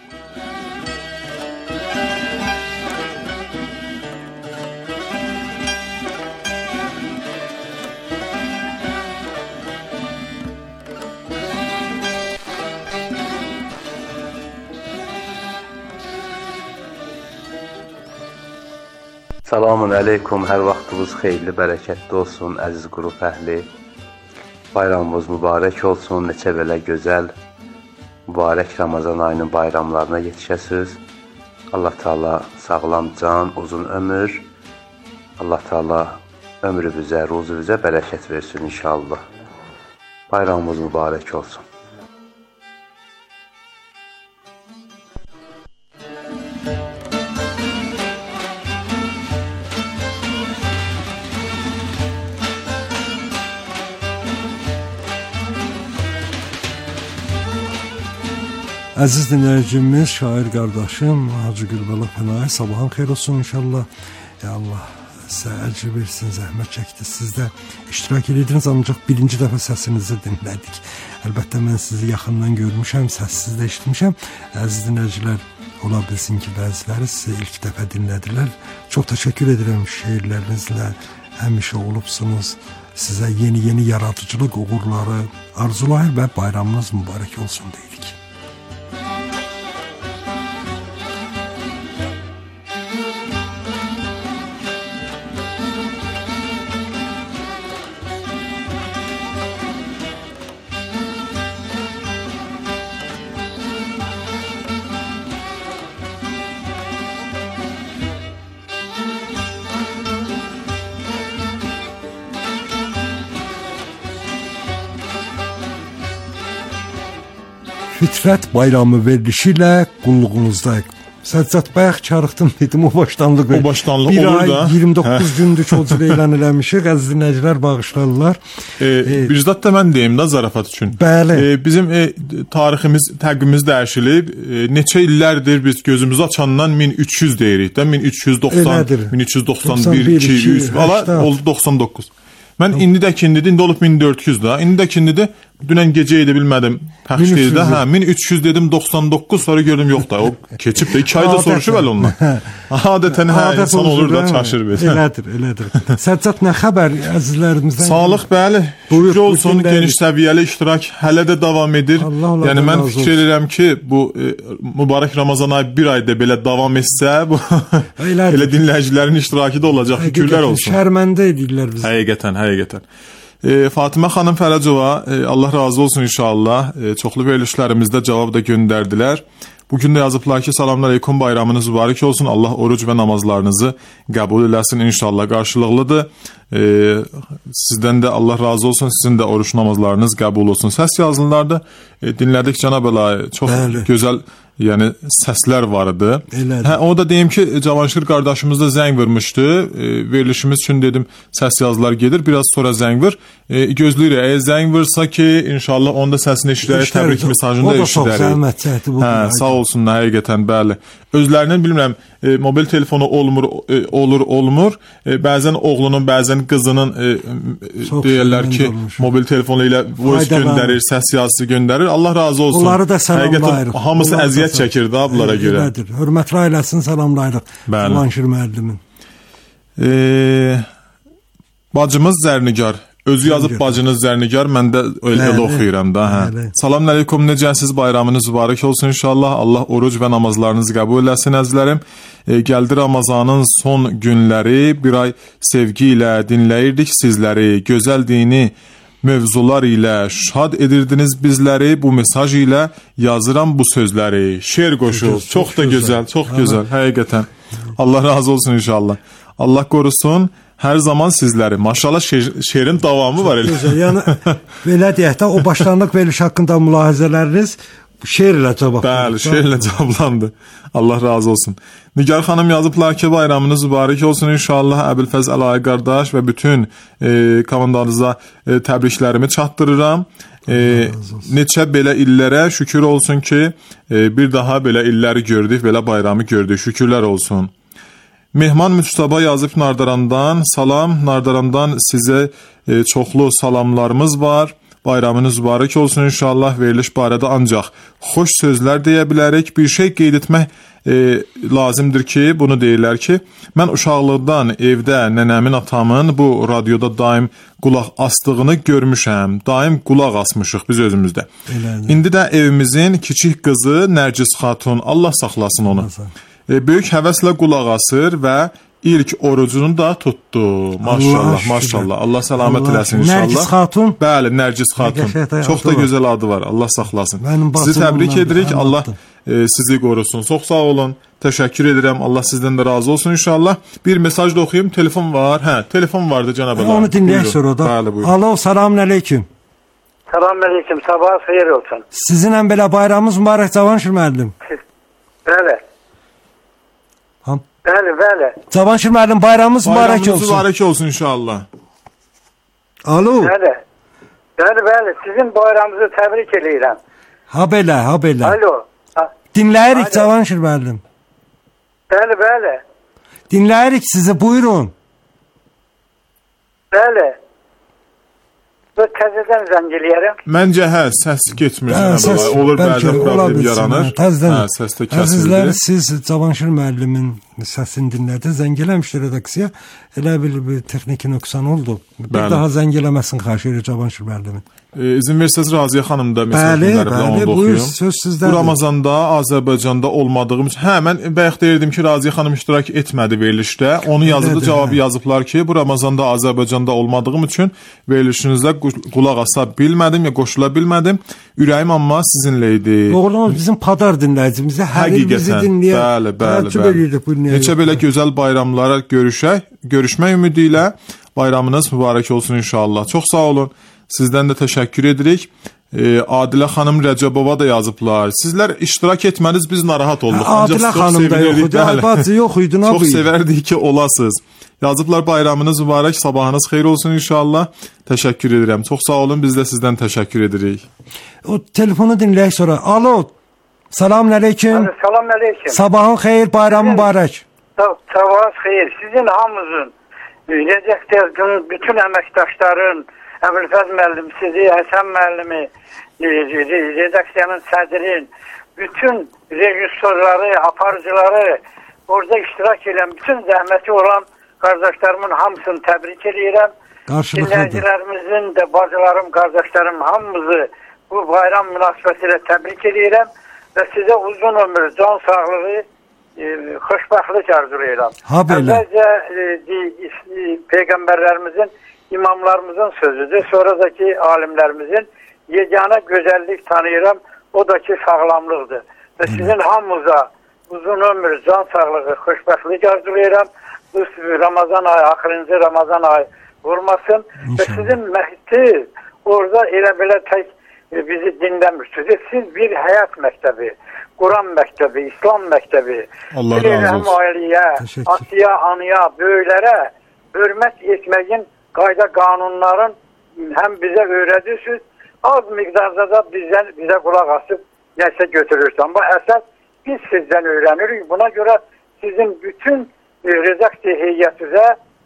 Selamun əleykum, hər vaxtınız xeyirli, bərəkətli olsun, əziz qrup əhli. Bayramımız mübarək olsun, neçə belə gözəl, mübarək Ramazan ayının bayramlarına yetişəsiniz. Allah Teala sağlam can, uzun ömür, Allah Teala ömrümüzə, ruzumuzə bərəkət versin inşallah. Bayramımız mübarək olsun. Əziz dinləyicimiz, şair qardaşım Hacı Gülbala Pənahi, sabahın xeyir olsun inşallah. Ya Allah sizə əcr versin, zəhmət çəkdiniz. Siz də iştirak edirdiniz, ancaq birinci dəfə səsinizi dinlədik. Əlbəttə mən sizi yaxından görmüşəm, səssiz də eşitmişəm. Əziz dinləyicilər, ola bilsin ki, bəziləri sizi ilk dəfə dinlədilər. Çox təşəkkür edirəm, şeirlərinizlə həmişə olubsunuz. Sizə yeni-yeni yaradıcılıq uğurları arzulayır və bayramınız mübarək olsun deyirik. Fitrət bayramı verilişi ilə qulluğunuzdayıq. Səccad bayaq çarıqdım dedim o başlanlıq. O başlanlıq bir olur ay, da. iyirmi doqquz gündür ki, o cür elan eləmişik. Əziz dinləyicilər bağışlarlar. E, e, bir zat da mən deyim də zarafat üçün. Bəli. E, bizim e, tariximiz, təqvimimiz dəyişilib. E, neçə illərdir biz gözümüzü açandan min üç yüz deyirik də. min üç yüz doxsan, min üç yüz doxsan bir, iki yüz, valla oldu doxsan doqquz. Mən indi də kindidir, indi olub min dörd yüz da. İndi də kindidir. Dünən gecə edə bilmədim. Pəxş deyir də. Hə, min üç yüz dedim, doxsan doqquz, sonra gördüm yox da. O keçib də iki ayda soruşub əl ondan. Adətən hə, insan olur da çaşır bir. Elədir, elədir. Səccad nə xəbər əzizlərimizdən? Sağlıq, bəli. Şükür olsun, geniş səviyyəli iştirak hələ də davam edir. Allah Allah. Yəni mən fikir edirəm ki, bu e, mübarək Ramazan ayı bir ayda belə davam etsə, bu elə dinləyicilərin iştirakı da olacaq. Şükürlər olsun. Şərməndə edirlər bizi. Həqiqətən, həqiqətən. E, Fatimə xanım Fərəcova, e, Allah razı olsun inşallah. E, çoxlu verilişlərimizdə cavab da göndərdilər. Bugün də yazıblar ki, salamlar aleyküm, bayramınız mübarək olsun. Allah oruc və namazlarınızı qəbul eləsin inşallah, qarşılıqlıdır. E, sizdən də Allah razı olsun, sizin də oruç namazlarınız qəbul olsun. Səs yazılardı. E, dinlədik Cənab Əlahi, çox Bəli. gözəl yəni səslər var idi. Hə, o da deyim ki, Cavanşir qardaşımız da zəng vurmuşdu. E, verilişimiz üçün dedim, səs yazılar gedir, biraz sonra zəng vur. E, gözləyirik, əgər zəng vursa ki, inşallah onda səsini eşidərik, təbrik mesajını da eşidərik. O da çox zəhmət çəkdi bu. Hə, sağ olsunlar, həqiqətən, bəli. Özlərinin bilmirəm, e, mobil telefonu olmur, e, olur, olmur. E, bəzən oğlunun, bəzən qızının e, deyirlər ki, mobil telefonu ilə voice göndərir, səs yazısı göndərir. Allah razı olsun. Onları da salamlayırıq. Hamısı əziyyət çəkir də bunlara e, görə. Elədir. Hörmətli ailəsini salamlayırıq. Cavanşir müəllimin. E, bacımız Zərnigar. Özü yazıb bacınız Zərnigar, mən də elə oxuyuram da. Hə. Salam əleykum, necəsiz? Bayramınız mübarək olsun inşallah. Allah oruc və namazlarınızı qəbul eləsin əzizlərim. E, gəldi Ramazanın son günləri, bir ay sevgi ilə dinləyirdik sizləri. Gözəl dini mövzular ilə şad edirdiniz bizləri. Bu mesaj ilə yazıram bu sözləri. Şeir qoşul, çox, çox da gözəl, çox gözəl, həqiqətən. Allah razı olsun inşallah. Allah qorusun. Hər zaman sizləri. Maşallah şeir, şeirin davamı var elə. Gözəl. Yəni belə deyək də o başlanlıq veriliş haqqında mülahizələriniz şeirlə cavablandı. Bəli, şeirlə cavablandı. Allah razı olsun. Nigar xanım yazıblar ki, bayramınız mübarək olsun inşallah. Əbülfəz Əlayi qardaş və bütün e, komandanıza e, təbriklərimi çatdırıram. E, neçə belə illərə şükür olsun ki, e, bir daha belə illəri gördük, belə bayramı gördük. Şükürlər olsun. Mehman Müstəba yazıb Nardarandan. Salam, Nardarandan sizə e, çoxlu salamlarımız var. Bayramınız mübarək olsun inşallah. Veriliş barədə ancaq xoş sözlər deyə bilərik. Bir şey qeyd etmək e, lazımdır ki, bunu deyirlər ki, mən uşaqlıqdan evdə nənəmin, atamın bu radioda daim qulaq asdığını görmüşəm. Daim qulaq asmışıq biz özümüzdə. Elədir. İndi də evimizin kiçik qızı Nərgiz xatun, Allah saxlasın onu. E, böyük həvəslə qulaq asır və ilk orucunu da tutdu. Maşallah, Allah maşallah. Allah səlamət eləsin inşallah. Nərgiz xatun? Bəli, Nərgiz xatun. Çox da gözəl adı var. Allah saxlasın. Sizi təbrik edirik. Allah e, sizi qorusun. Çox sağ olun. Təşəkkür edirəm. Allah sizdən də razı olsun inşallah. Bir mesaj da oxuyum. Telefon var. Hə, telefon vardı cənab Allah. Onu dinləyək sonra da. Bəli, buyurun. Alo, salam əleykum. Salam əleykum. Sabah xeyir olsun. Sizinlə belə bayramınız mübarək Cavanşir müəllim. Bəli. Bəli, bəli. Cavanşir müəllim, bayramınız mübarək olsun. Bayramınız mübarək olsun inşallah. Alo. Bəli. Bəli, bəli. Sizin bayramınızı təbrik edirəm. Ha belə, ha belə. Alo. Ha. Dinləyirik Cavanşir müəllim. Bəli, bəli. Dinləyirik sizi, buyurun. Bəli. Və təzədən zəng eləyərəm. Məncə hə, səs getmir. Hə, səs, olur bəzən problem yaranır. Təzədən. Hə, səs də kəsildi. Əzizlər, siz Cavanşir müəllimin səsini dinlədiniz. Zəng eləmişdi redaksiya. Elə bir, bir texniki nöqsan oldu. Bir bəli. Daha zəng eləməsin xahiş edir Cavanşir müəllimin. E, izin versəz Raziyə xanım da mesajlarında onu da oxuyum. Söz sizdən. Bu Ramazanda Azərbaycanda olmadığım üçün, hə, mən bayaq deyirdim ki, Raziyə xanım iştirak etmədi verilişdə. Onu yazıda cavabı hə. yazıblar ki, bu Ramazanda Azərbaycanda olmadığım üçün verilişinizdə qulaq asa bilmədim ya qoşula bilmədim. Ürəyim amma sizinlə idi. Doğrudan bizim padar dinləyicimizə hər il bizi dinləyir. Bəli, bəli, bəli. Neçə belə gözəl bayramlara görüşək, görüşmək ümidi ilə bayramınız mübarək olsun inşallah. Çox sağ olun. Sizdən də təşəkkür edirik. E, Adilə xanım Rəcəbova da yazıblar. Sizlər iştirak etməniz biz narahat olduq. Adilə xanım da yox idi. Bacı yox idi. Çox sevərdik ki, olasınız. Yazıblar bayramınız mübarək, sabahınız xeyir olsun inşallah. Təşəkkür edirəm. Çox sağ olun. Biz də sizdən təşəkkür edirik. O telefonu dinləyək sonra. Alo. Salam aleyküm. Salam aleyküm. Sabahın xeyir, bayramın mübarək. Sabahınız xeyir. Sizin hamınızın, Recep bütün əməkdaşların, Əbülfəz müəllim, sizi, Həsən müəllimi, redaksiyanın sədrin, bütün rejissorları, aparıcıları, orada iştirak edən, bütün zəhməti olan qardaşlarımın hamısını təbrik edirəm. Dinləyicilərimizin də bacılarım, qardaşlarım hamımızı bu bayram münasibətilə təbrik edirəm və sizə uzun ömür, can sağlığı, e, xoşbəxtlik arzulayıram. Əvvəlcə e, Peyğəmbərlərimizin, imamlarımızın sözüdür, sonra da ki alimlərimizin yeganə gözəllik tanıyıram, o da ki sağlamlıqdır. Və sizin hamımıza uzun ömür, can sağlığı, xoşbəxtlik arzulayıram. Bu Ramazan ayı, axırıncı Ramazan ayı olmasın və sizin məhdi orada elə belə tək e, bizi dinləmirsiniz. Siz bir həyat məktəbi, Quran məktəbi, İslam məktəbi, Allah razı olsun. Ailəyə, atıya, anıya, böylərə hörmət etməyin qayda qanunların həm bizə öyrədirsiniz, az miqdarda da bizdən, bizə qulaq asıb nəsə götürürsün. Amma əsas biz sizdən öyrənirik. Buna görə sizin bütün e, redaksiya heyətinizə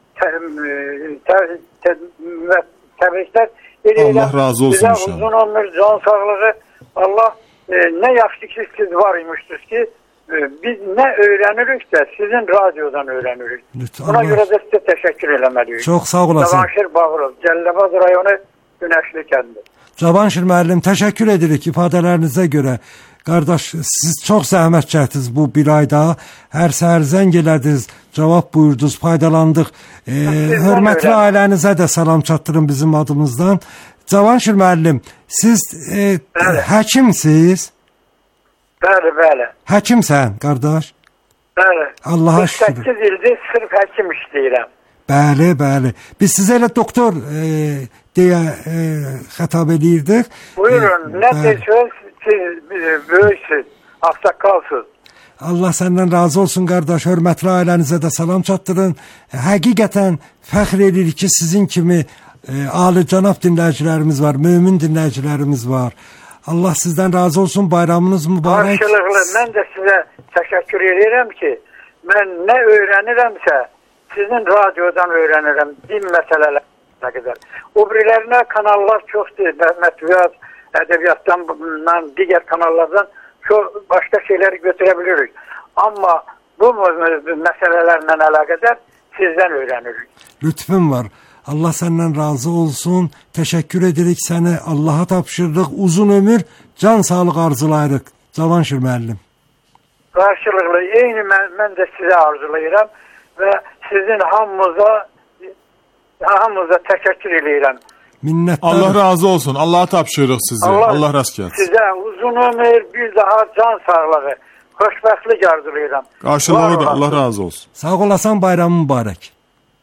təbriklər edirəm. Allah razı olsun inşallah. Sizə uzun ömür, can sağlığı. Allah e, nə yaxşı ki siz var imişsiniz ki e, biz nə öyrənirik də sizin radiodan öyrənirik. Buna Allah... görə də sizə təşəkkür eləməliyik. Çox sağ olasın. Cavanşir Bağırov, Cəlilabad rayonu Günəşli kəndi. Cavanşir müəllim, təşəkkür edirik ifadələrinizə görə. Qardaş, siz çox zəhmət çəkdiniz bu bir ayda. Hər səhər zəng elədiniz, cavab buyurdunuz, faydalandıq. E, hörmətli ailənizə də salam çatdırın bizim adımızdan. Cavanşir müəllim, siz e, həkimsiz? Bəli, bəli. Həkimsən, qardaş? Bəli. Allaha şükür. səkkiz ildir sırf həkim işləyirəm. Bəli, bəli. Biz sizə elə doktor e, deyə e, xətab edirdik. Buyurun, e, nə deyirsiniz? Siz böyüksünüz, ağsaqqalsınız. Allah səndən razı olsun qardaş, hörmətli ailənizə də salam çatdırın. Həqiqətən fəxr edirik ki, sizin kimi e, alicənab dinləyicilərimiz var, mömin dinləyicilərimiz var. Allah sizdən razı olsun, bayramınız mübarək. Qarşılıqlı, mən də sizə təşəkkür edirəm ki, mən nə öyrənirəmsə, sizin radiodan öyrənirəm, din məsələlərinə qədər. O birilərinə kanallar çoxdur, mətbuat, ədəbiyyatdan, digər kanallardan çox başqa şeyləri götürə bilirik. Amma bu məsələlərlə əlaqədar sizdən öyrənirik. Lütfün var. Allah səndən razı olsun. Təşəkkür edirik səni. Allaha tapşırırıq. Uzun ömür, can sağlıq arzulayırıq. Cavanşir müəllim. Qarşılıqlı, eyni mən, mən də sizə arzulayıram və sizin hamımıza hamımıza təşəkkür edirəm. Minnətlər. Allah razı olsun. Allah'a tapşırırıq sizi. Allah, Allah rast gəlsin. Sizə uzun ömür, bir daha can sağlığı, xoşbəxtlik arzulayıram. Qarşılığı da Allah razı olsun. Sağ olasan, bayramın mübarək.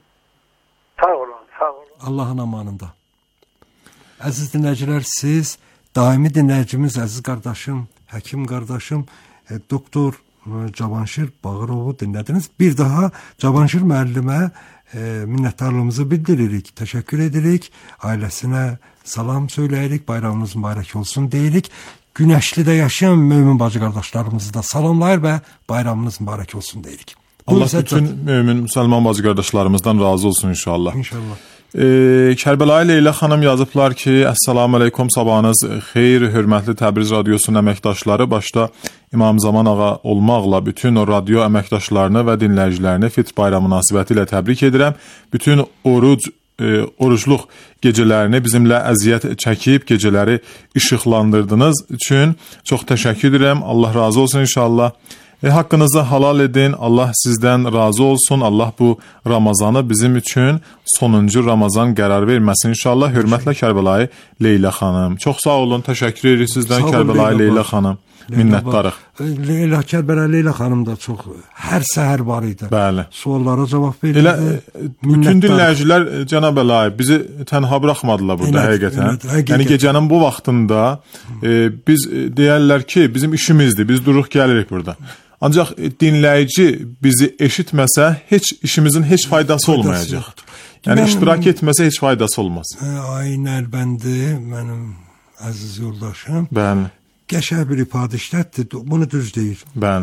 Sağ olun, sağ olun. Allahın amanında. Əziz dinləyicilər, siz daimi dinləyicimiz, əziz qardaşım, həkim qardaşım, e, doktor e, Cavanşir Bağırovu dinlədiniz. Bir daha Cavanşir müəllimə E, minnətdarlığımızı bildiririk, təşəkkür edirik, ailəsinə salam söyləyirik, bayramınız mübarək olsun deyirik. Günəşlidə yaşayan mömin bacı qardaşlarımızı da salamlayır və bayramınız mübarək olsun deyirik. Allah bütün mömin müsəlman bacı qardaşlarımızdan razı olsun inşallah. İnşallah. E, Kərbəlayı Leyla xanım yazıblar ki, Əssalamu aleykum, sabahınız xeyir, hörmətli Təbriz radiosunun əməkdaşları, başda İmam Zaman ağa olmaqla bütün o radio əməkdaşlarını və dinləyicilərini Fitr bayramı münasibəti ilə təbrik edirəm. Bütün oruc, e, orucluq gecələrini bizimlə əziyyət çəkib, gecələri işıqlandırdığınız üçün çox təşəkkür edirəm. Allah razı olsun inşallah. E, haqqınızı halal edin. Allah sizdən razı olsun. Allah bu Ramazanı bizim üçün sonuncu Ramazan qərar verməsin inşallah. Hörmətlə Kərbəlayı Leyla xanım. Çox sağ olun. Təşəkkür edirik sizdən Kərbəlayı Leyla xanım. minnətdarıq. Leyla Kərbəla Leyla xanım da çox hər səhər var idi. Bəli. Suallara cavab verirdi. Elə bütün dinləyicilər cənab Əlayev bizi tənha buraxmadılar burada Evet, həqiqətən. evet, həqiqətən. Yəni gecənin bu vaxtında e, biz deyərlər ki, bizim işimizdir. Biz duruq gəlirik burada. Ancaq dinləyici bizi eşitməsə heç işimizin heç faydası, faydası olmayacaq. Yoxdur. Yəni mən, iştirak etməsə heç faydası olmaz. Ayın Əlbəndi mənim əziz yoldaşım. Bəli. Qəşəng bir ifadə işlətdi. Bunu düz deyir. Bəli.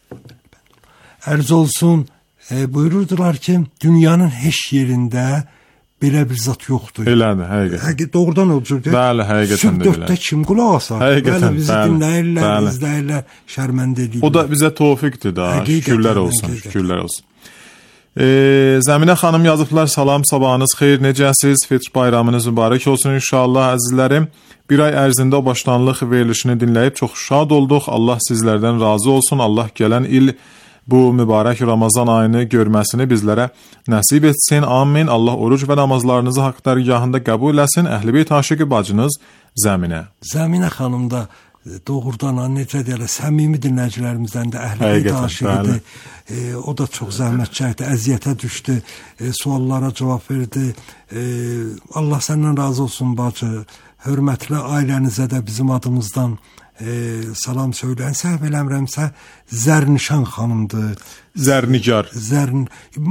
Ərz olsun, e, buyururdular ki, dünyanın heç yerində belə bir zat yoxdur. Elədir, həqiqətən. Həqiqət doğrudan olacaq. Bəli, həqiqətən də belə. Sübh dörddə kim qulaq asar? Həqiqətən, bəli. Bizi dinləyirlər, bəli. İzləyirlər, şərməndə edirlər. O da bizə tövfiqdir da. Şükürlər olsun, həqiqətən. Şükürlər olsun. E, Zəminə xanım yazıblar, salam, sabahınız xeyir, necəsiz? Fitr bayramınız mübarək olsun inşallah, əzizlərim. Bir ay ərzində o başlanılıq verilişini dinləyib çox şad olduq. Allah sizlərdən razı olsun. Allah gələn il bu mübarək Ramazan ayını görməsini bizlərə nəsib etsin. Amin. Allah oruc və namazlarınızı haqq dərgahında qəbul etsin. Əhl-i-Beyt aşiqi bacınız Zəminə. Zəminə xanım da doğrudan necə deyirlər, səmimi dinləyicilərimizdən də Əhl-i-Beyt aşiqidir. E, o da çox zəhmət çəkdi, əziyyətə düşdü, e, suallara cavab verdi. E, Allah səndən razı olsun bacı. Hörmətli ailənizə də bizim adımızdan e, salam söyləyən, səhv eləmirəmsə Zərnişan xanımdır. Zərnigar. Zərn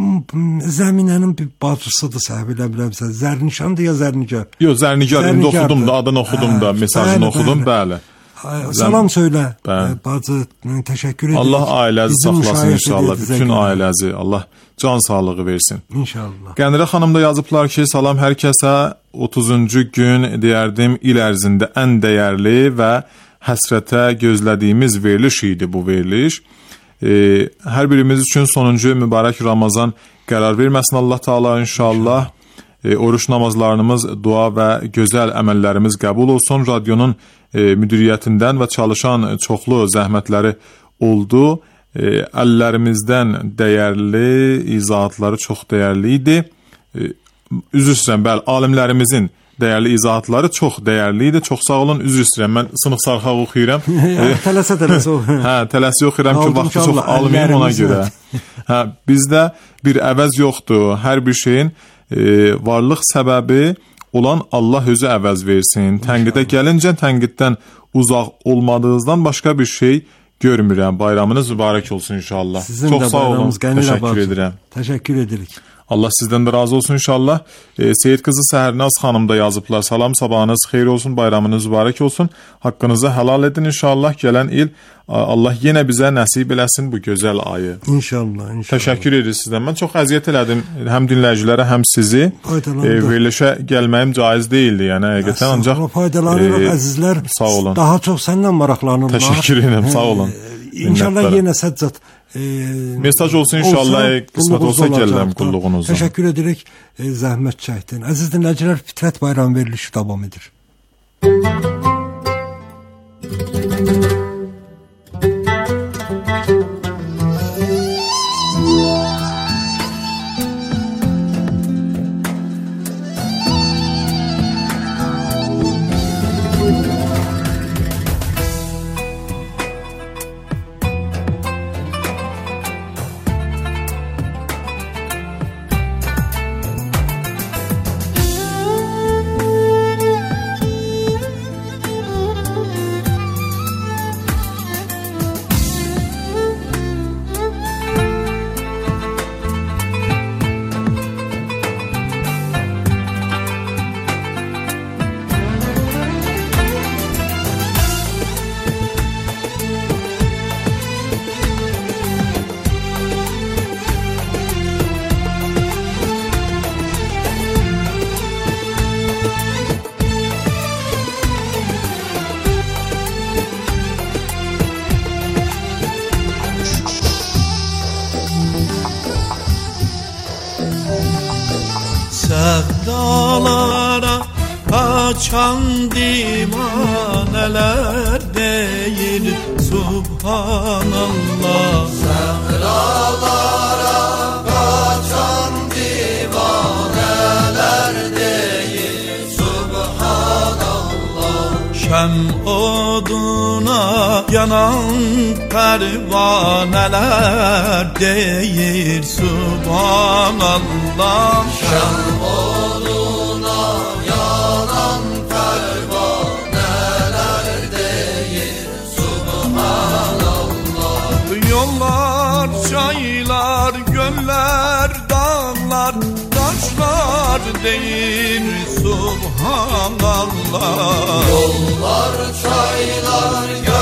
Zəminənin bir bacısıdır, səhv eləmirəmsə. Zərnişandır ya Zərnigar? Yox, Zərnigar. İndi oxudum da, adını oxudum da, mesajını oxudum, bəli. Salam söylə, bacı, təşəkkür edirəm. Allah ailəzi saxlasın inşallah, bütün ailəzi, Allah can sağlığı versin. İnşallah. Qənirə xanım da yazıblar ki, salam hər kəsə, otuzuncu gün deyərdim il ərzində ən dəyərli və həsrətə gözlədiyimiz veriliş idi bu veriliş. E, hər birimiz üçün sonuncu mübarək Ramazan qərar verməsin Allah Taala inşallah. E, oruç namazlarımız, dua və gözəl əməllərimiz qəbul olsun. Radionun e, müdiriyyətindən və çalışan çoxlu zəhmətləri oldu. E, əllərimizdən dəyərli izahatları çox dəyərli idi. E, üzr istəyirəm, bəli, alimlərimizin dəyərli izahatları çox dəyərli idi. Çox sağ olun, üzr istəyirəm. Mən sınıq sarxaq oxuyuram. Tələsə tələsə. Hə, tələsə oxuyuram ki, vaxtı çox almayım ona görə. Hə, bizdə bir əvəz yoxdur. Hər bir şeyin e, varlıq səbəbi olan Allah özü əvəz versin. Tənqidə gəlincə tənqiddən uzaq olmadığınızdan başqa bir şey görmürəm. Bayramınız mübarək olsun inşallah. Sizin çox sağ olun. Təşəkkür edirəm. Təşəkkür edirik. Allah sizdən də razı olsun inşallah. E, Seyid qızı Səhərnaz xanım da yazıblar. Salam, sabahınız xeyir olsun, bayramınız mübarək olsun. Haqqınızı helal edin inşallah. Gələn il Allah yenə bizə nəsib eləsin bu gözəl ayı. İnşallah, inşallah. Təşəkkür edirik sizdən. Mən çox əziyyət elədim həm dinləyicilərə, həm sizi. E, verilişə gəlməyim caiz deyildi, yəni həqiqətən, ancaq faydalanırıq, e, əzizlər. Sağ olun. Daha çox səndən maraqlanırlar. Təşəkkür edirəm, sağ olun. E, İnşallah yenə Səccad e, mesaj olsun inşallah, qismət olsa gəlirəm qulluğunuzdan. Təşəkkür edirik, e, zəhmət çəkdin. Əziz dinləyicilər, Fitrət bayram verilişi davam edir. Sevdalara kaçan divaneler değil Subhanallah. Sevdalara kaçan divaneler değil Subhanallah. şəm oduna yanan pərvanələr deyir Subhanallah. Şəm oduna yanan pərvanələr deyir Subhanallah. Yollar, çaylar, göller, dağlar, taşlar deyir Subhanallah. Yollar, çaylar,